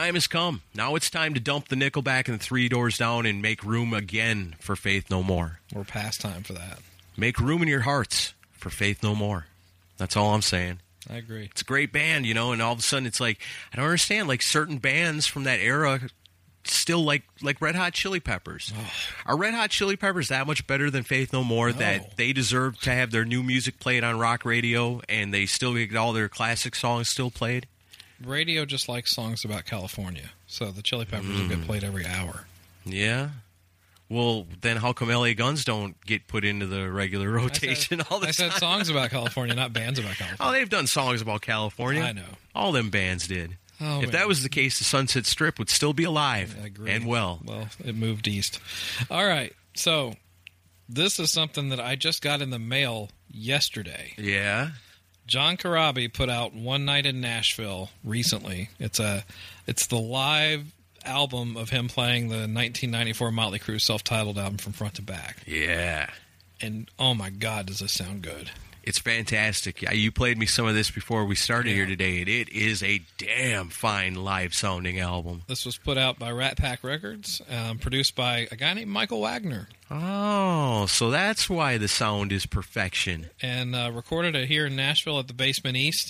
time has come. Now it's time to dump the Nickelback and the Three Doors Down and make room again for Faith No More. We're past time for that. Make room in your hearts for Faith No More. That's all I'm saying. I agree. It's a great band, you know, and all of a sudden it's like, I don't understand, like certain bands from that era still like like Red Hot Chili Peppers. Oh. Are Red Hot Chili Peppers that much better than Faith No More No. that they deserve to have their new music played on rock radio and they still get all their classic songs still played? Radio just likes songs about California, so the Chili Peppers mm. will get played every hour. Yeah? Well, then how come L A Guns don't get put into the regular rotation I said, all the I time? said songs about California, not bands about California. Oh, they've done songs about California. I know. All them bands did. Oh, if man. that was the case, the Sunset Strip would still be alive I agree. and well. Well, it moved east. All right, so this is something that I just got in the mail yesterday. Yeah? John Corabi put out One Night in Nashville recently. It's a, it's the live album of him playing the nineteen ninety-four Motley Crue self-titled album from front to back. Yeah. And, oh my God, does this sound good. It's fantastic. You played me some of this before we started Yeah. here today, and it is a damn fine live-sounding album. This was put out by Rat Pack Records, um, produced by a guy named Michael Wagner. Oh, so that's why the sound is perfection. And uh, recorded it here in Nashville at the Basement East.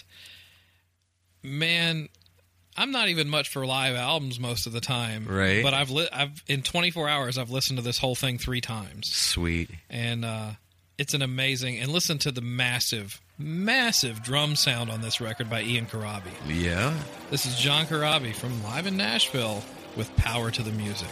Man, I'm not even much for live albums most of the time. Right. But I've li- I've in twenty-four hours, I've listened to this whole thing three times. Sweet. And uh, it's an amazing... And listen to the massive, massive drum sound on this record by Ian Corabi. Yeah? This is John Corabi from Live in Nashville with Power to the Music.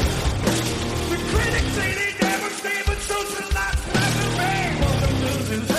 Critics say they never stay, but social life's like a rain.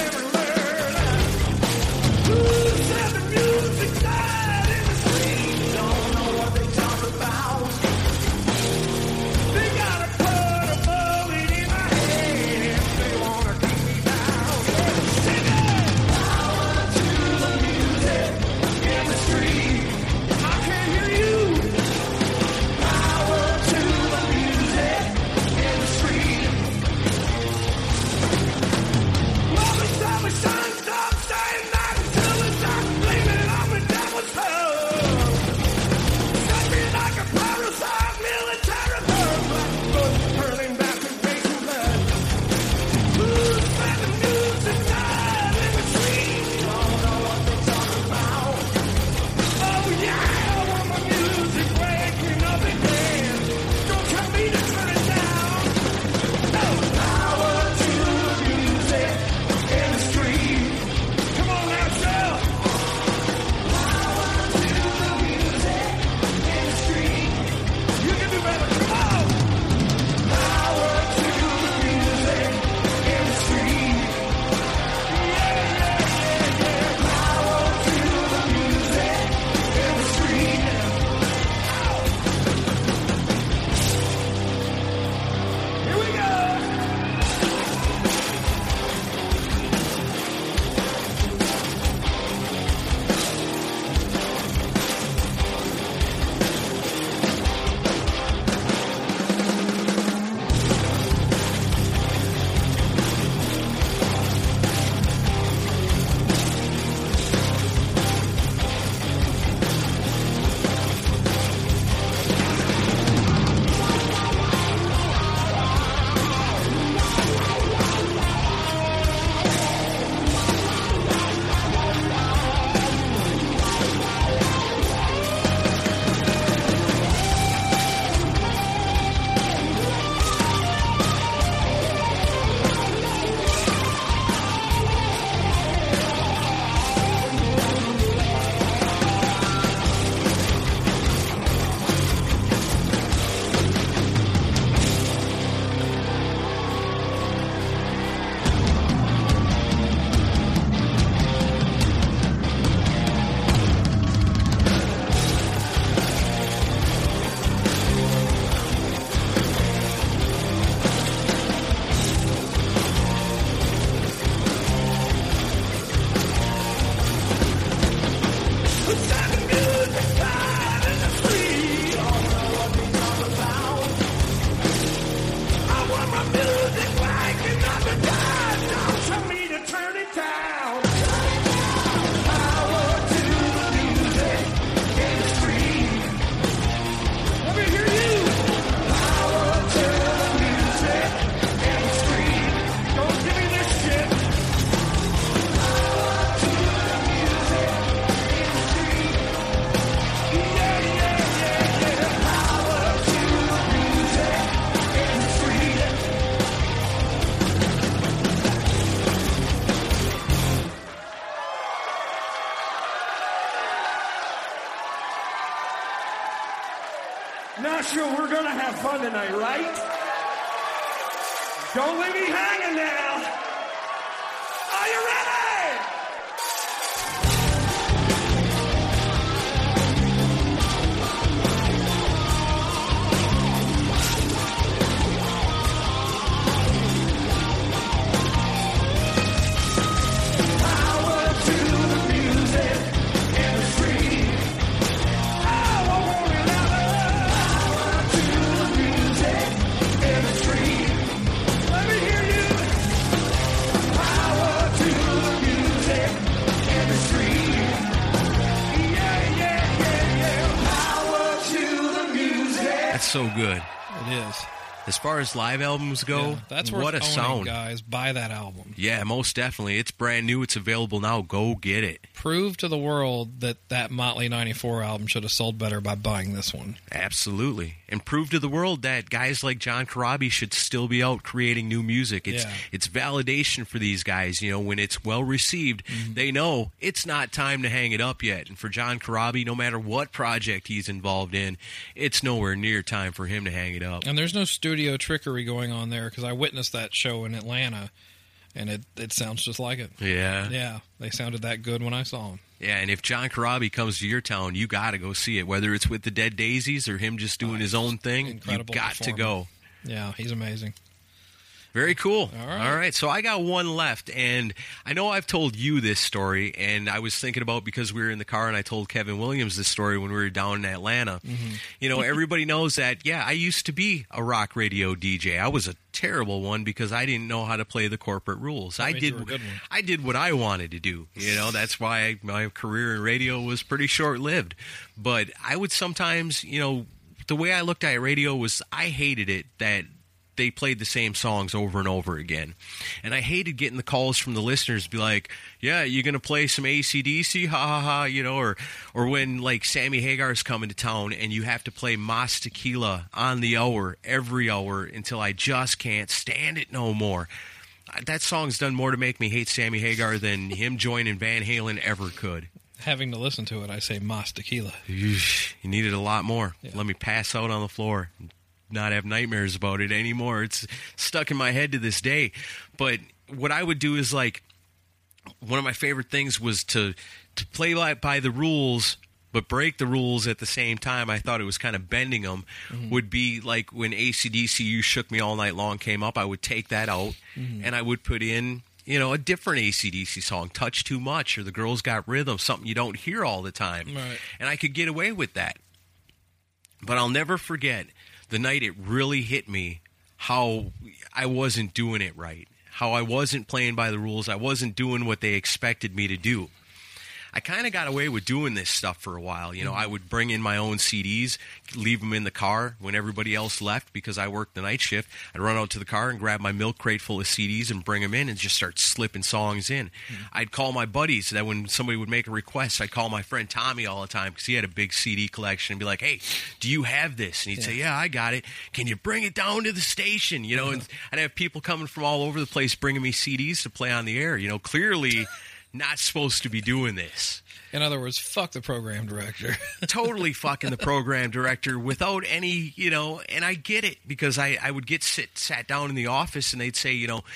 Nashville, we're gonna have fun tonight, right? Don't leave me hanging now. Are you ready? Power to the music and the street. I won't remember. Power to the music and the street. Let me hear you. Power to the music and the street. Yeah, yeah, yeah, yeah. Power to the music. That's so good. It is. As far as live albums go, Yeah, that's worth what a owning, sound. guys. Buy that album. Yeah, most definitely. It's brand new. It's available now. Go get it. Prove to the world that that Motley ninety-four album should have sold better by buying this one. Absolutely. And prove to the world that guys like John Corabi should still be out creating new music. It's Yeah. it's validation for these guys. You know, when it's well received, they know it's not time to hang it up yet. And for John Corabi, no matter what project he's involved in, it's nowhere near time for him to hang it up. And there's no studio trickery going on there because I witnessed that show in Atlanta, and it, it sounds just like it. Yeah. Yeah, they sounded that good when I saw them. Yeah, and if John Corabi comes to your town, you got to go see it. Whether it's with the Dead Daisies or him just doing his own thing, you Incredible got to performer. go. Yeah, he's amazing. Very cool. All right. All right. So I got one left, and I know I've told you this story, and I was thinking about because we were in the car, and I told Kevin Williams this story when we were down in Atlanta. Mm-hmm. You know, everybody knows that, yeah, I used to be a rock radio D J. I was a terrible one because I didn't know how to play the corporate rules. That I means you did were a good one. I did what I wanted to do. You know, that's why I, my career in radio was pretty short-lived. But I would sometimes, you know, the way I looked at radio was I hated it that they played the same songs over and over again. And I hated getting the calls from the listeners be like, yeah, you're going to play some A C D C? Ha ha ha, you know, or or when like Sammy Hagar's coming to town and you have to play Mas Tequila on the hour, every hour until I just can't stand it no more. That song's done more to make me hate Sammy Hagar than him joining Van Halen ever could. Having to listen to it, I say Mas Tequila. You needed a lot more. Yeah. Let me pass out on the floor. Not have nightmares about it anymore. It's stuck in my head to this day. But what I would do is like one of my favorite things was to to play by, by the rules but break the rules at the same time. I thought it was kind of bending them. Mm-hmm. Would be like when A C D C You Shook Me All Night Long came up, I would take that out mm-hmm. and I would put in, you know, a different A C D C song, Touch Too Much, or The Girls Got Rhythm, something you don't hear all the time. Right. And I could get away with that. But I'll never forget the night it really hit me how I wasn't doing it right, how I wasn't playing by the rules, I wasn't doing what they expected me to do. I kind of got away with doing this stuff for a while. You know, I would bring in my own C Ds, leave them in the car when everybody else left because I worked the night shift. I'd run out to the car and grab my milk crate full of C Ds and bring them in and just start slipping songs in. Mm-hmm. I'd call my buddies that when somebody would make a request, I'd call my friend Tommy all the time because he had a big C D collection and be like, hey, do you have this? And he'd yeah. say, yeah, I got it. Can you bring it down to the station? You know, and I'd have people coming from all over the place bringing me C Ds to play on the air. You know, clearly not supposed to be doing this. In other words, fuck the program director. Totally fucking the program director without any, you know, and I get it because I, I would get sit sat down in the office and they'd say, you know,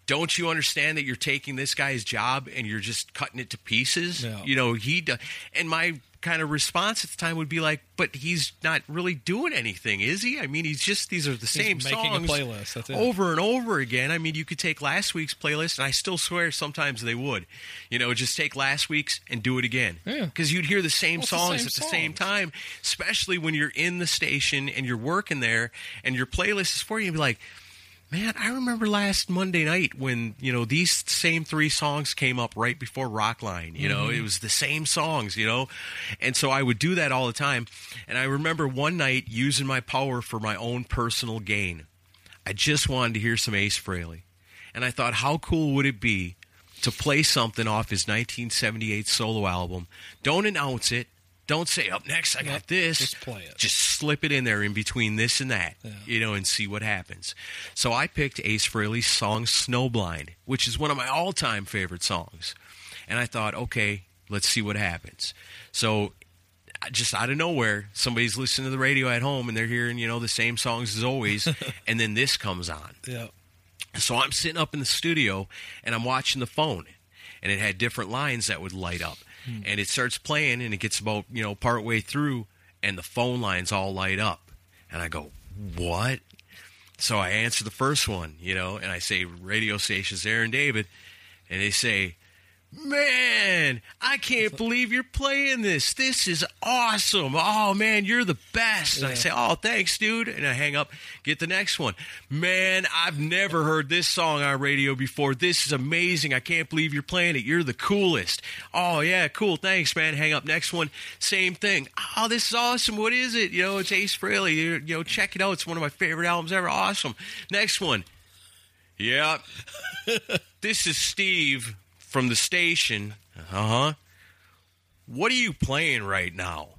don't you understand that you're taking this guy's job and you're just cutting it to pieces? Yeah. You know, he does. And my kind of response at the time would be like, but he's not really doing anything, is he? I mean, he's just, these are the same He's making a songs playlist, that's it. over and over again. I mean, you could take last week's playlist, and I still swear sometimes they would. You know, just take last week's and do it again. Yeah. Because you'd hear the same Well, it's the songs same at the same songs. time, especially when you're in the station and you're working there and your playlist is for you. You'd be like, man, I remember last Monday night when, you know, these same three songs came up right before Rockline. You know, Mm-hmm. it was the same songs, you know. And so I would do that all the time. And I remember one night using my power for my own personal gain. I just wanted to hear some Ace Frehley. And I thought, how cool would it be to play something off his nineteen seventy-eight solo album? Don't announce it. Don't say, up next, I got Yep, this. just play it. Just slip it in there in between this and that, Yeah. you know, and see what happens. So I picked Ace Frehley's song Snowblind, which is one of my all-time favorite songs. And I thought, okay, let's see what happens. So just out of nowhere, somebody's listening to the radio at home, and they're hearing, you know, the same songs as always, and then this comes on. Yeah. So I'm sitting up in the studio, and I'm watching the phone, and it had different lines that would light up. And it starts playing, and it gets about, you know, partway through, and the phone lines all light up. And I go, what? So I answer the first one, you know, and I say, radio stations, Aaron David. And they say, man, I can't believe you're playing this. This is awesome. Oh, man, you're the best. And I say, oh, thanks, dude. And I hang up, get the next one. Man, I've never heard this song on radio before. This is amazing. I can't believe you're playing it. You're the coolest. Oh, yeah, cool. Thanks, man. Hang up. Next one, same thing. Oh, this is awesome. What is it? You know, it's Ace Frehley. You know, check it out. It's one of my favorite albums ever. Awesome. Next one. Yeah. This is Steve from the station. Uh-huh. What are you playing right now?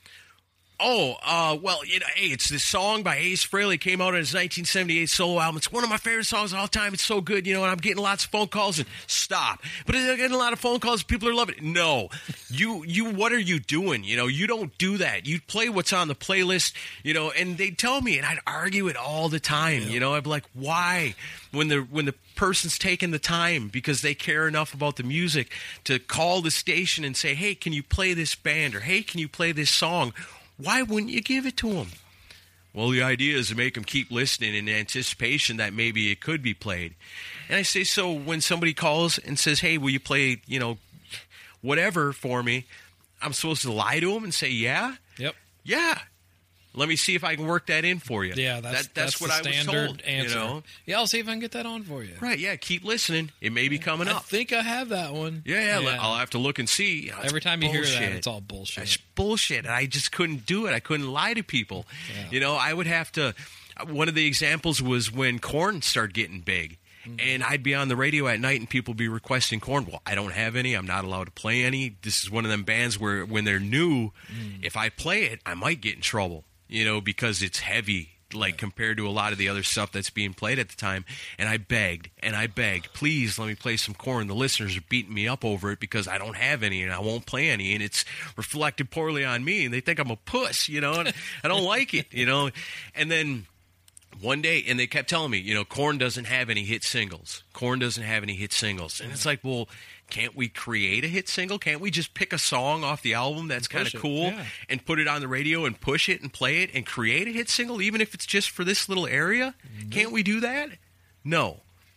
Oh, uh, well, you know, hey, it's this song by Ace Frehley. Came out on his nineteen seventy-eight solo album. It's one of my favorite songs of all time. It's so good, you know, and I'm getting lots of phone calls and stop. But I'm getting a lot of phone calls. People are loving it. No. You, you, what are you doing? You know, you don't do that. You play what's on the playlist, you know, and they'd tell me, and I'd argue it all the time. You know, I'd be like, why? When the, when the person's taking the time because they care enough about the music to call the station and say, hey, can you play this band? Or, hey, can you play this song? Why wouldn't you give it to them? Well, the idea is to make them keep listening in anticipation that maybe it could be played. And I say, so when somebody calls and says, hey, will you play, you know, whatever for me, I'm supposed to lie to them and say, yeah? Yep. Yeah. Let me see if I can work that in for you. Yeah, that's, that, that's, that's what the I was standard told. answer. You know? Yeah, I'll see if I can get that on for you. Right, yeah, keep listening. It may be coming I up. think I have that one. Yeah, yeah, I'll have to look and see. You know, it's Every time you bullshit. hear that, it's all bullshit. It's bullshit. I just couldn't do it. I couldn't lie to people. Yeah. You know, I would have to. One of the examples was when Korn started getting big. Mm-hmm. And I'd be on the radio at night and people would be requesting Korn. Well, I don't have any. I'm not allowed to play any. This is one of them bands where when they're new, mm. if I play it, I might get in trouble, you know, because it's heavy. Like compared to a lot of the other stuff that's being played at the time. And I begged and I begged, please let me play some Korn. The listeners are beating me up over it because I don't have any and I won't play any. And it's reflected poorly on me. And they think I'm a puss, you know, and I don't like it, you know. And then one day, and they kept telling me, you know, Korn doesn't have any hit singles. Korn doesn't have any hit singles. And it's like, well, can't we create a hit single? Can't we just pick a song off the album that's kind of cool yeah. and put it on the radio and push it and play it and create a hit single, even if it's just for this little area? Mm-hmm. Can't we do that? No.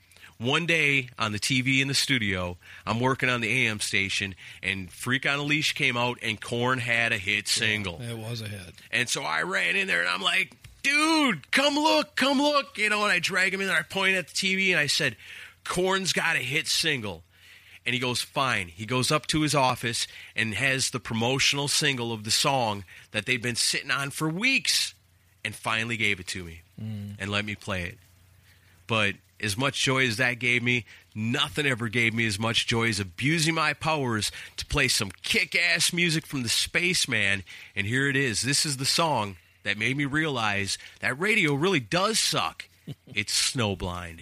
One day on the T V in the studio, I'm working on the A M station, and Freak on a Leash came out, and Korn had a hit single. Yeah, it was a hit. And so I ran in there, and I'm like, dude, come look, come look. You know, and I drag him in there, I point at the T V, and I said, Korn's got a hit single. And he goes, fine. He goes up to his office and has the promotional single of the song that they've been sitting on for weeks and finally gave it to me mm. and let me play it. But as much joy as that gave me, nothing ever gave me as much joy as abusing my powers to play some kick-ass music from the Spaceman. And here it is. This is the song that made me realize that radio really does suck. It's Snowblind.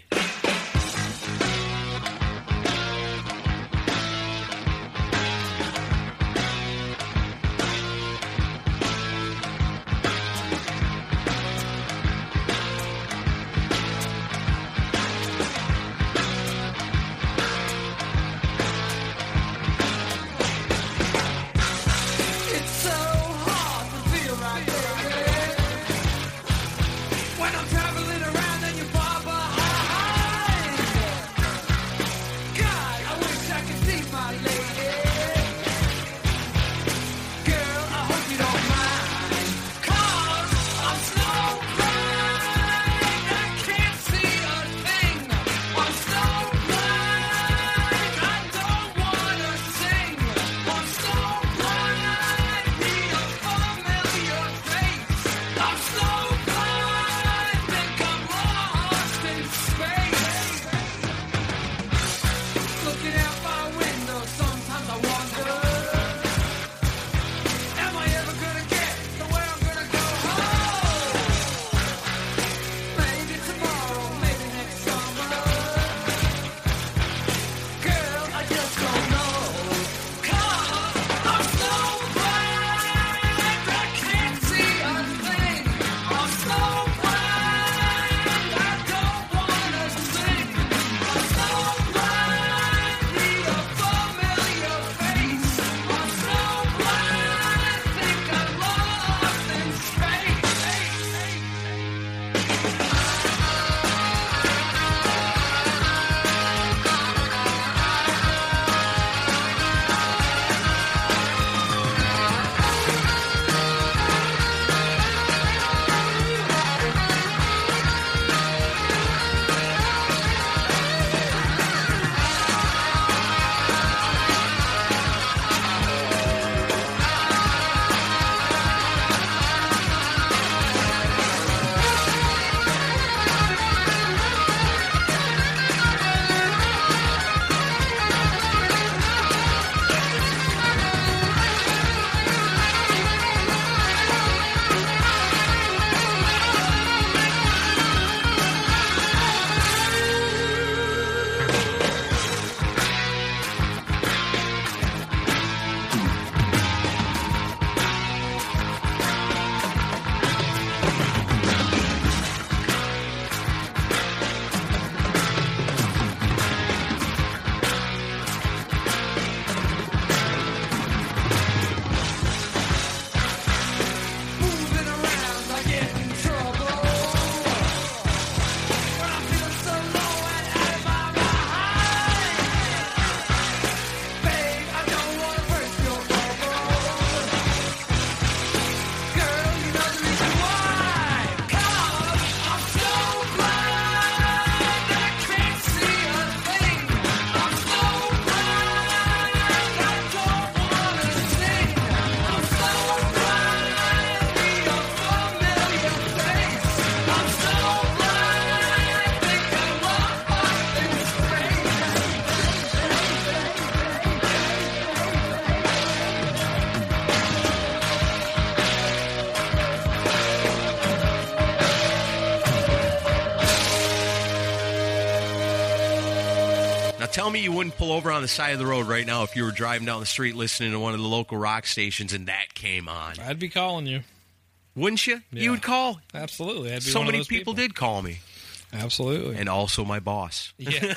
tell me you wouldn't pull over on the side of the road right now if you were driving down the street listening to one of the local rock stations and that came on. I'd be calling you. Wouldn't you? Yeah. You would call? Absolutely. I'd be so one of many those people, people did call me. Absolutely. And also my boss. Yeah.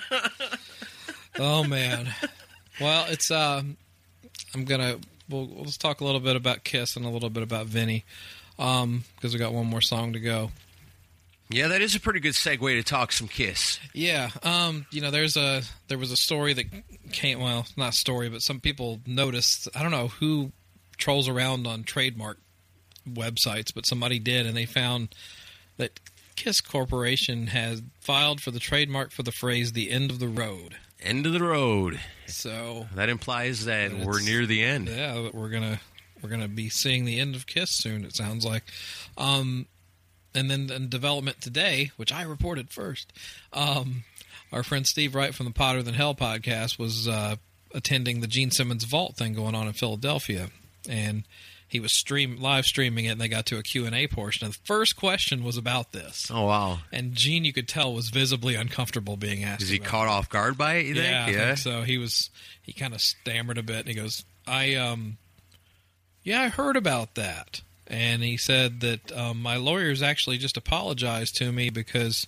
Oh, man. Well, it's, um, I'm going to, we'll, let's talk a little bit about Kiss and a little bit about Vinny, um, because we got one more song to go. Yeah, that is a pretty good segue to talk some Kiss. Yeah, um, you know, there's a there was a story that came. Well, not a story, but some people noticed. I don't know who trolls around on trademark websites, but somebody did, and they found that Kiss Corporation has filed for the trademark for the phrase "the end of the road." End of the road. So that implies that it's- we're near the end. Yeah, that we're gonna we're gonna be seeing the end of Kiss soon. It sounds like. Um, And then in development today, which I reported first, um, our friend Steve Wright from the Potter Than Hell podcast was uh, attending the Gene Simmons Vault thing going on in Philadelphia. And he was stream live streaming it, and they got to a Q and A portion. And the first question was about this. Oh, wow. And Gene, you could tell, was visibly uncomfortable being asked. Is he about caught it. off guard by it, you yeah, think? I Yeah, think so. He was, he kind of stammered a bit, and he goes, I, um, yeah, I heard about that. And he said that um, my lawyers actually just apologized to me because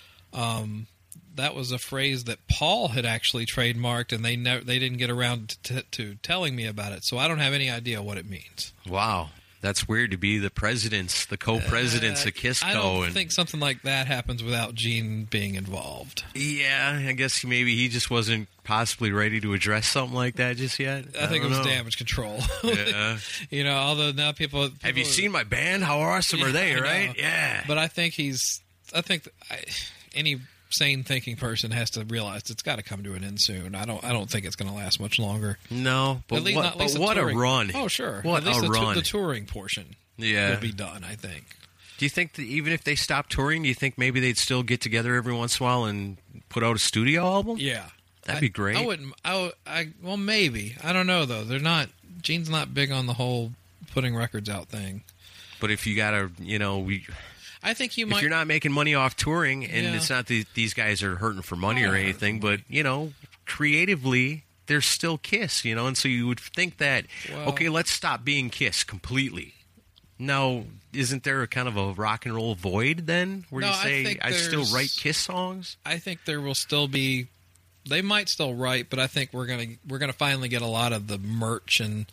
um, that was a phrase that Paul had actually trademarked, and they never, they didn't get around to, t- to telling me about it. So I don't have any idea what it means. Wow. That's weird to be the presidents, the co-presidents Uh, of Kiss Co. I don't and, think something like that happens without Gene being involved. yeah, I guess maybe he just wasn't possibly ready to address something like that just yet. I, think it don't was know. damage control. Yeah. You know, although now people, people Have you seen my band? How awesome are they, I know. right? Yeah. But I think he's. I think that I, any sane thinking person has to realize it's got to come to an end soon. I don't. I don't think it's going to last much longer. No, but At least, what, not, at least but the what a touring- run. Oh, sure. What At least a the, tu- run. the touring portion. Yeah. will be done. I think. Do you think that even if they stopped touring, do you think maybe they'd still get together every once in a while and put out a studio album? Yeah, That'd I- be great. I wouldn't. I, would- I. Well, maybe. I don't know though. They're not. Gene's not big on the whole putting records out thing. But if you gotta, you know, we. I think you If might. you're not making money off touring, and Yeah. it's not that these guys are hurting for money or Oh. anything, but you know, creatively, they're still Kiss, you know, and so you would think that, Well- okay, let's stop being Kiss completely. Now, isn't there a kind of a rock and roll void then, where No, you I say think I, still there's- write Kiss songs? I think there will still be. They might still write, but I think we're gonna we're gonna finally get a lot of the merch and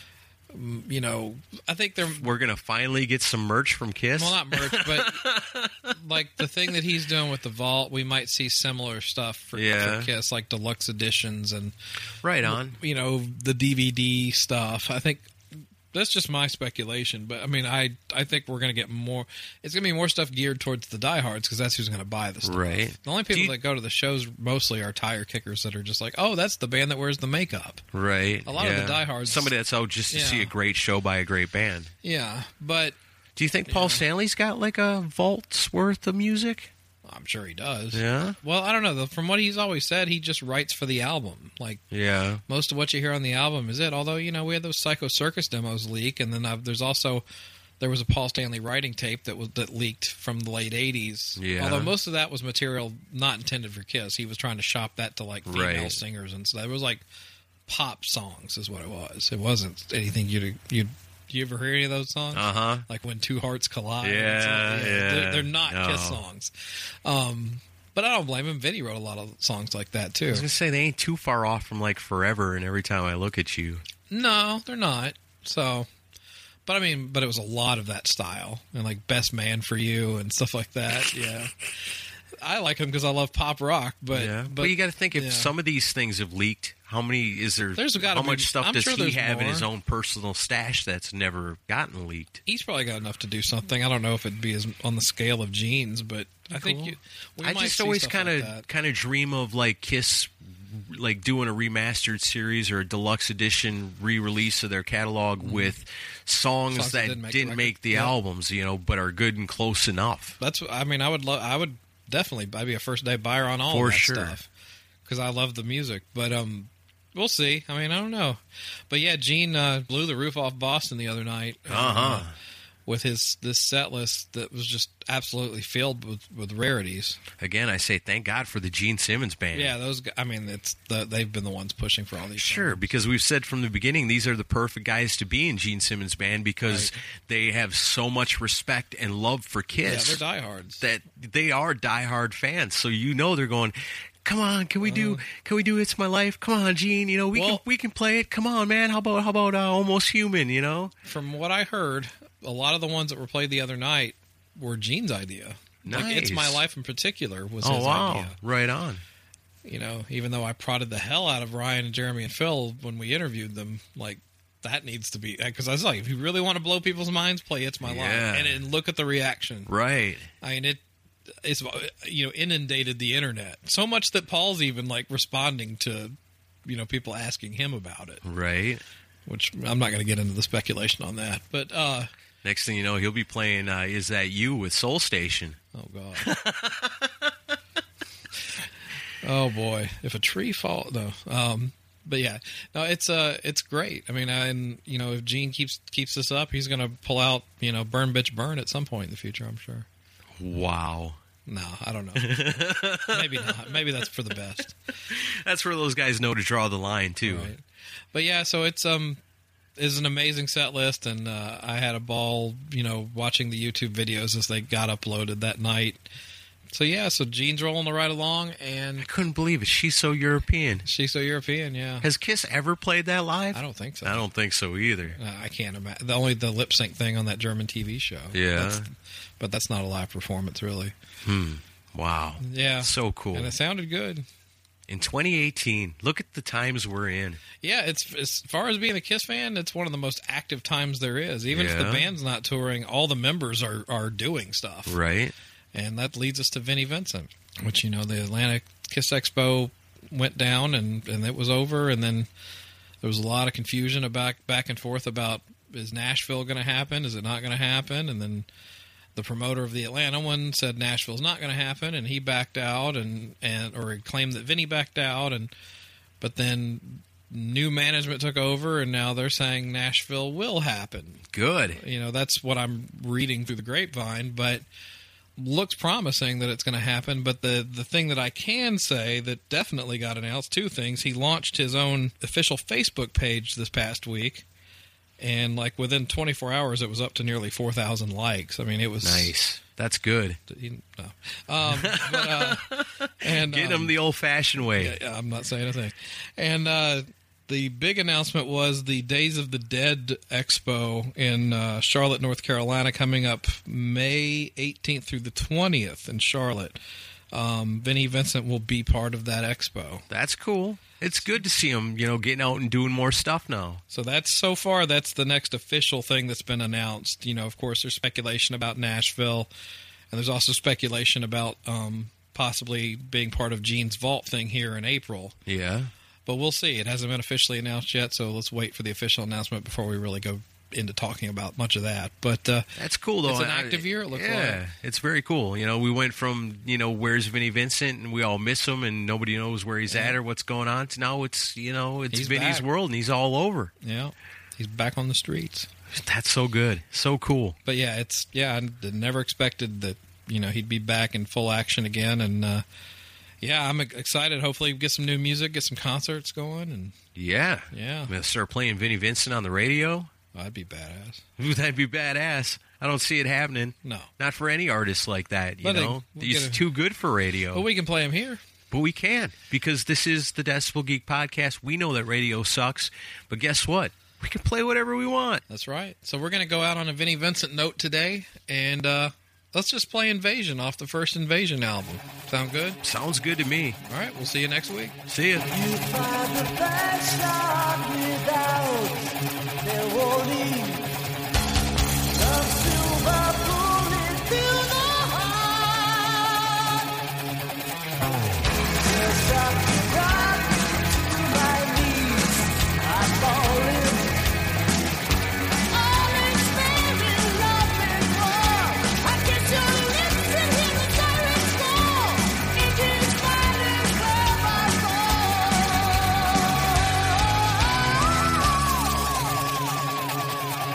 mm, you know I think they're We're gonna finally get some merch from Kiss. well not merch, but like the thing that he's doing with the vault, we might see similar stuff for, Yeah. for Kiss, like deluxe editions and right on. you know the D V D stuff. I think. That's just my speculation, but I mean, I I think we're going to get more. It's going to be more stuff geared towards the diehards because that's who's going to buy the stuff. Right. The only Do people you- that go to the shows mostly are tire kickers that are just like, oh, that's the band that wears the makeup. Right. A lot of yeah. the diehards- Somebody that's out just to Yeah. see a great show by a great band. Yeah, but Do you think Paul Stanley's got like a vault's worth of music? I'm sure he does. Yeah. Well, I don't know. though. From what he's always said, he just writes for the album. Like Yeah. most of what you hear on the album is it. Although you know we had those Psycho Circus demos leak, and then I've, there's also there was a Paul Stanley writing tape that was that leaked from the late eighties. Yeah. Although most of that was material not intended for Kiss. He was trying to shop that to like female Right. singers and stuff. It was like pop songs, is what it was. It wasn't anything you'd you'd. Do you ever hear any of those songs? Uh huh. Like When Two Hearts Collide. Yeah, and stuff. yeah. They're, they're not No. Kiss songs. Um, but I don't blame him. Vinny wrote a lot of songs like that too. I was gonna say they ain't too far off from like Forever and Every Time I Look at You. No, they're not. So, but I mean, but it was a lot of that style and like Best Man for You and stuff like that. Yeah, I like him because I love pop rock. But yeah, but, but you got to think if yeah. some of these things have leaked, how many is there? There's gotta how be- much stuff I'm does sure he there's have in more. his own personal stash that's never gotten leaked? he's probably got enough to do something. I don't know if it'd be as on the scale of Gene's, but I think Cool. you. We I might just see always stuff kind of like that. kind of dream of like Kiss, like doing a remastered series or a deluxe edition re-release of their catalog with songs, Songs that that didn't make didn't the make, record. the Yeah. albums, you know, but are good and close enough. That's. I mean, I would love. I would definitely. I'd be a first day buyer on all For of that sure. stuff because I love the music. But um, we'll see. I mean, I don't know. But yeah, Gene uh, blew the roof off Boston the other night. Uh huh. with his this set list that was just absolutely filled with, with rarities. Again, I say thank God for the Gene Simmons band. Yeah, those. I mean, it's the, they've been the ones pushing for all these. Sure, songs. Because we've said from the beginning these are the perfect guys to be in Gene Simmons band because right. they have so much respect and love for Kiss. Yeah, they're diehards. That they are diehard fans. So you know they're going, come on, can we do? Uh, can we do "It's My Life"? Come on, Gene. You know we well, can we can play it. Come on, man. How about how about uh, "Almost Human"? You know. From what I heard, a lot of the ones that were played the other night were Gene's idea. Nice. Like "It's My Life" in particular was oh, his wow. idea. Right on. You know, even though I prodded the hell out of Ryan and Jeremy and Phil when we interviewed them, like that needs to be because I was like, if you really want to blow people's minds, play "It's My yeah. Life" and, and look at the reaction. Right. I mean it. It's, you know, inundated the internet so much that Paul's even like responding to, you know, people asking him about it. Right. Which I'm not going to get into the speculation on that. But uh, next thing you know, he'll be playing uh, "Is That You" with Soul Station. Oh God. Oh boy, if a tree falls, no. Um, but yeah, no, it's uh, it's great. I mean, and you know, if Gene keeps keeps this up, he's going to pull out, you know, "Burn Bitch Burn" at some point in the future, I'm sure. Wow. No, I don't know. Maybe not. Maybe that's for the best. That's where those guys know to draw the line too. Right. But yeah, so it's um, is an amazing set list, and uh, I had a ball, you know, watching the YouTube videos as they got uploaded that night. So yeah, so Gene's rolling right along, and I couldn't believe it. She's So European. She's So European. Yeah. Has Kiss ever played that live? I don't think so. I don't think so either. Uh, I can't imagine. The only the lip sync thing on that German T V show. Yeah. That's, but that's not a live performance, really. Hmm. Wow. Yeah. So cool. And it sounded good. In twenty eighteen, look at the times we're in. Yeah, it's as far as being a Kiss fan, it's one of the most active times there is. Even yeah. if the band's not touring, all the members are, are doing stuff. Right. And that leads us to Vinnie Vincent, which, you know, the Atlanta Kiss Expo went down and, and it was over. And then there was a lot of confusion about back and forth about, is Nashville going to happen? Is it not going to happen? And then the promoter of the Atlanta one said Nashville's not going to happen, and he backed out, and, and or he claimed that Vinny backed out, and but then new management took over, and now they're saying Nashville will happen. Good. You know, that's what I'm reading through the grapevine, but looks promising that it's going to happen. But the, the thing that I can say that definitely got announced, two things. He launched his own official Facebook page this past week. And, like, within twenty-four hours, it was up to nearly four thousand likes. I mean, it was... Nice. That's good. No. Um, but, uh, and, Get um, him the old-fashioned way. Yeah, yeah, I'm not saying a thing. And uh, the big announcement was the Days of the Dead Expo in uh, Charlotte, North Carolina, coming up May eighteenth through the twentieth in Charlotte. Um, Vinnie Vincent will be part of that expo. That's cool. It's good to see him, you know, getting out and doing more stuff now. So that's, so far, that's the next official thing that's been announced. You know, of course, there's speculation about Nashville, and there's also speculation about um, possibly being part of Gene's Vault thing here in April. Yeah. But we'll see. It hasn't been officially announced yet, so let's wait for the official announcement before we really go into talking about much of that. But uh, that's cool, though. It's an active year, it looks yeah, like. It's very cool. You know, we went from, you know, where's Vinnie Vincent, and we all miss him, and nobody knows where he's yeah. at or what's going on. To now it's, you know, it's he's Vinnie's back. world, and he's all over. Yeah. He's back on the streets. That's so good. So cool. But, yeah, it's, yeah, I never expected that, you know, he'd be back in full action again, and, uh, yeah, I'm excited. Hopefully get some new music, get some concerts going. and Yeah. Yeah. I'm going to start playing Vinnie Vincent on the radio. Oh, that'd be badass. Ooh, that'd be badass. I don't see it happening. No. Not for any artist like that, you but know? We'll He's too good for radio. But we can play him here. But we can, because this is the Decibel Geek Podcast. We know that radio sucks, but guess what? We can play whatever we want. That's right. So we're going to go out on a Vinnie Vincent note today, and uh, let's just play Invasion off the first Invasion album. Sound good? Sounds good to me. All right, we'll see you next week. See ya. You find the best art without their warning. The silver bullet through the heart. Yes, I got to my knees. I fall in. All expanding love and war. I kiss your lips and hear the sirens roar. It is fighting where I fall.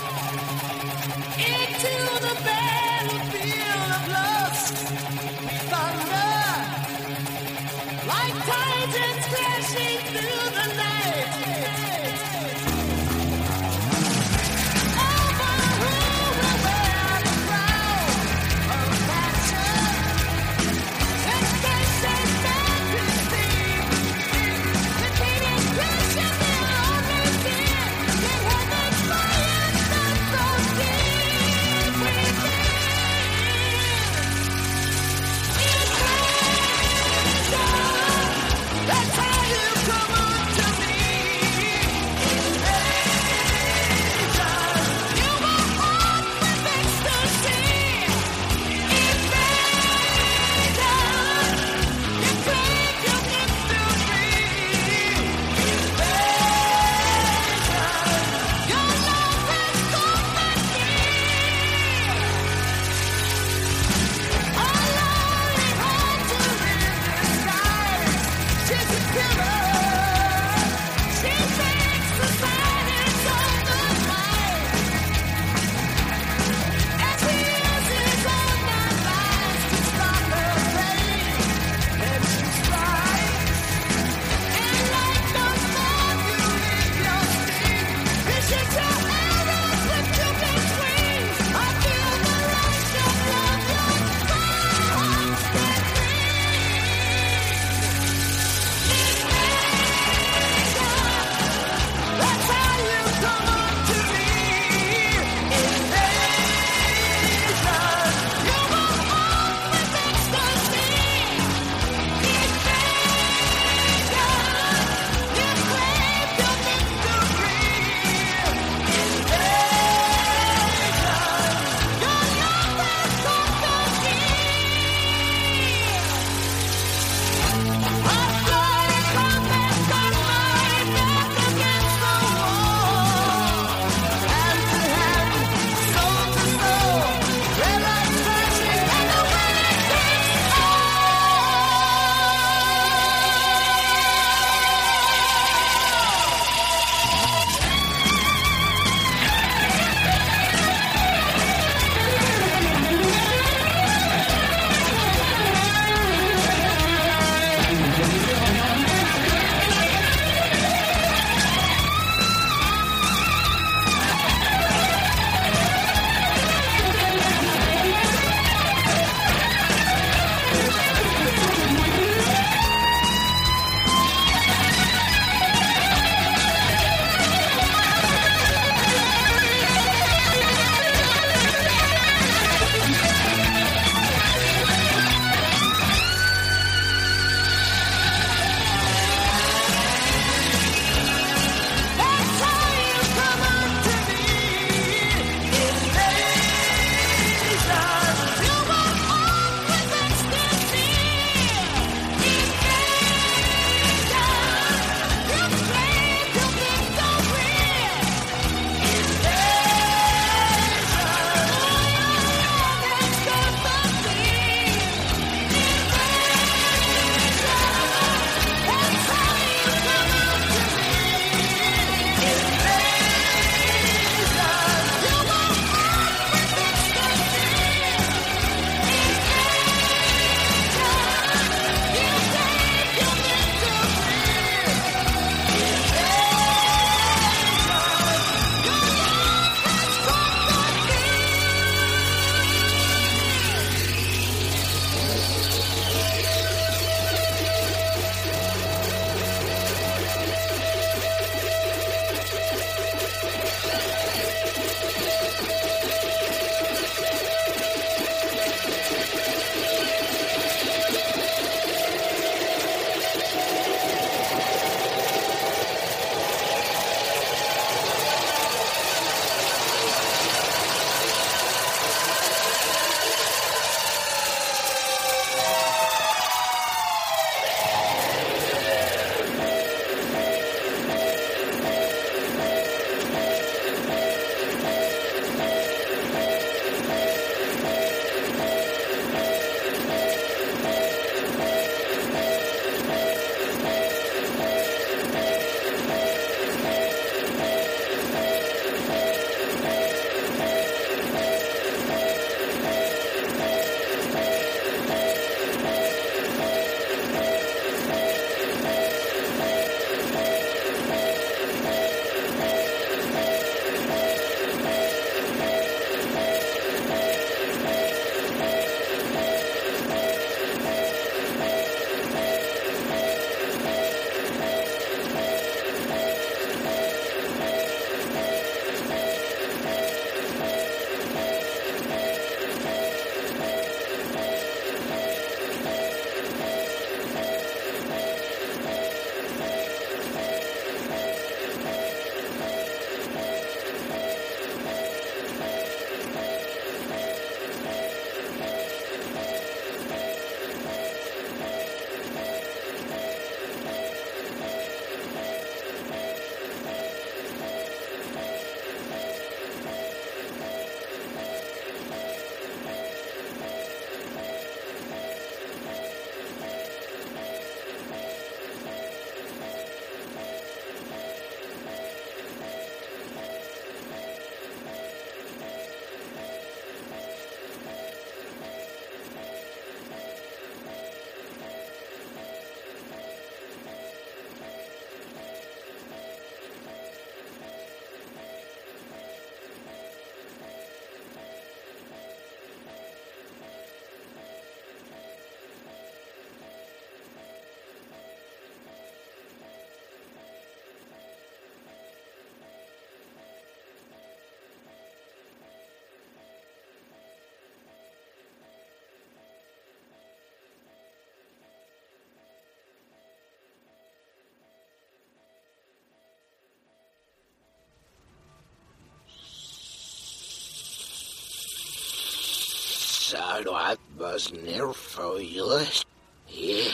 so I wasn't there for you. Yeah.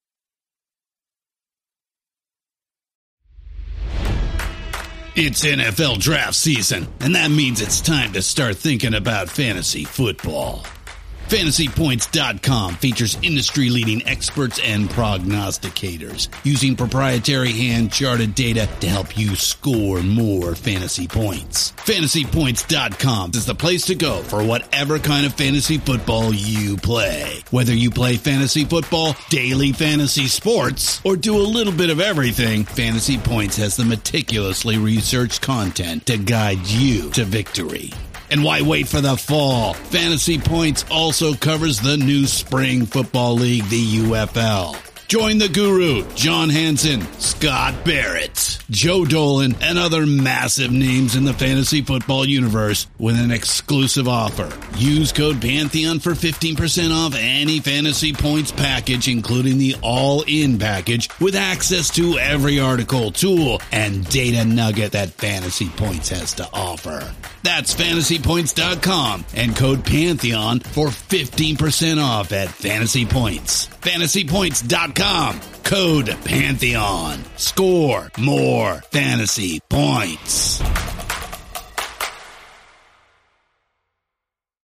It's N F L draft season, and that means it's time to start thinking about fantasy football. Fantasy Points dot com features industry-leading experts and prognosticators using proprietary hand-charted data to help you score more fantasy points. Fantasy Points dot com is the place to go for whatever kind of fantasy football you play. Whether you play fantasy football, daily fantasy sports, or do a little bit of everything, Fantasy Points has the meticulously researched content to guide you to victory. And why wait for the fall? Fantasy Points also covers the new spring football league, the U F L. Join the guru, John Hansen, Scott Barrett, Joe Dolan, and other massive names in the fantasy football universe with an exclusive offer. Use code Pantheon for fifteen percent off any Fantasy Points package, including the all-in package, with access to every article, tool, and data nugget that Fantasy Points has to offer. That's Fantasy Points dot com and code Pantheon for fifteen percent off at Fantasy Points. Fantasy Points dot com, code Pantheon. Score more fantasy points.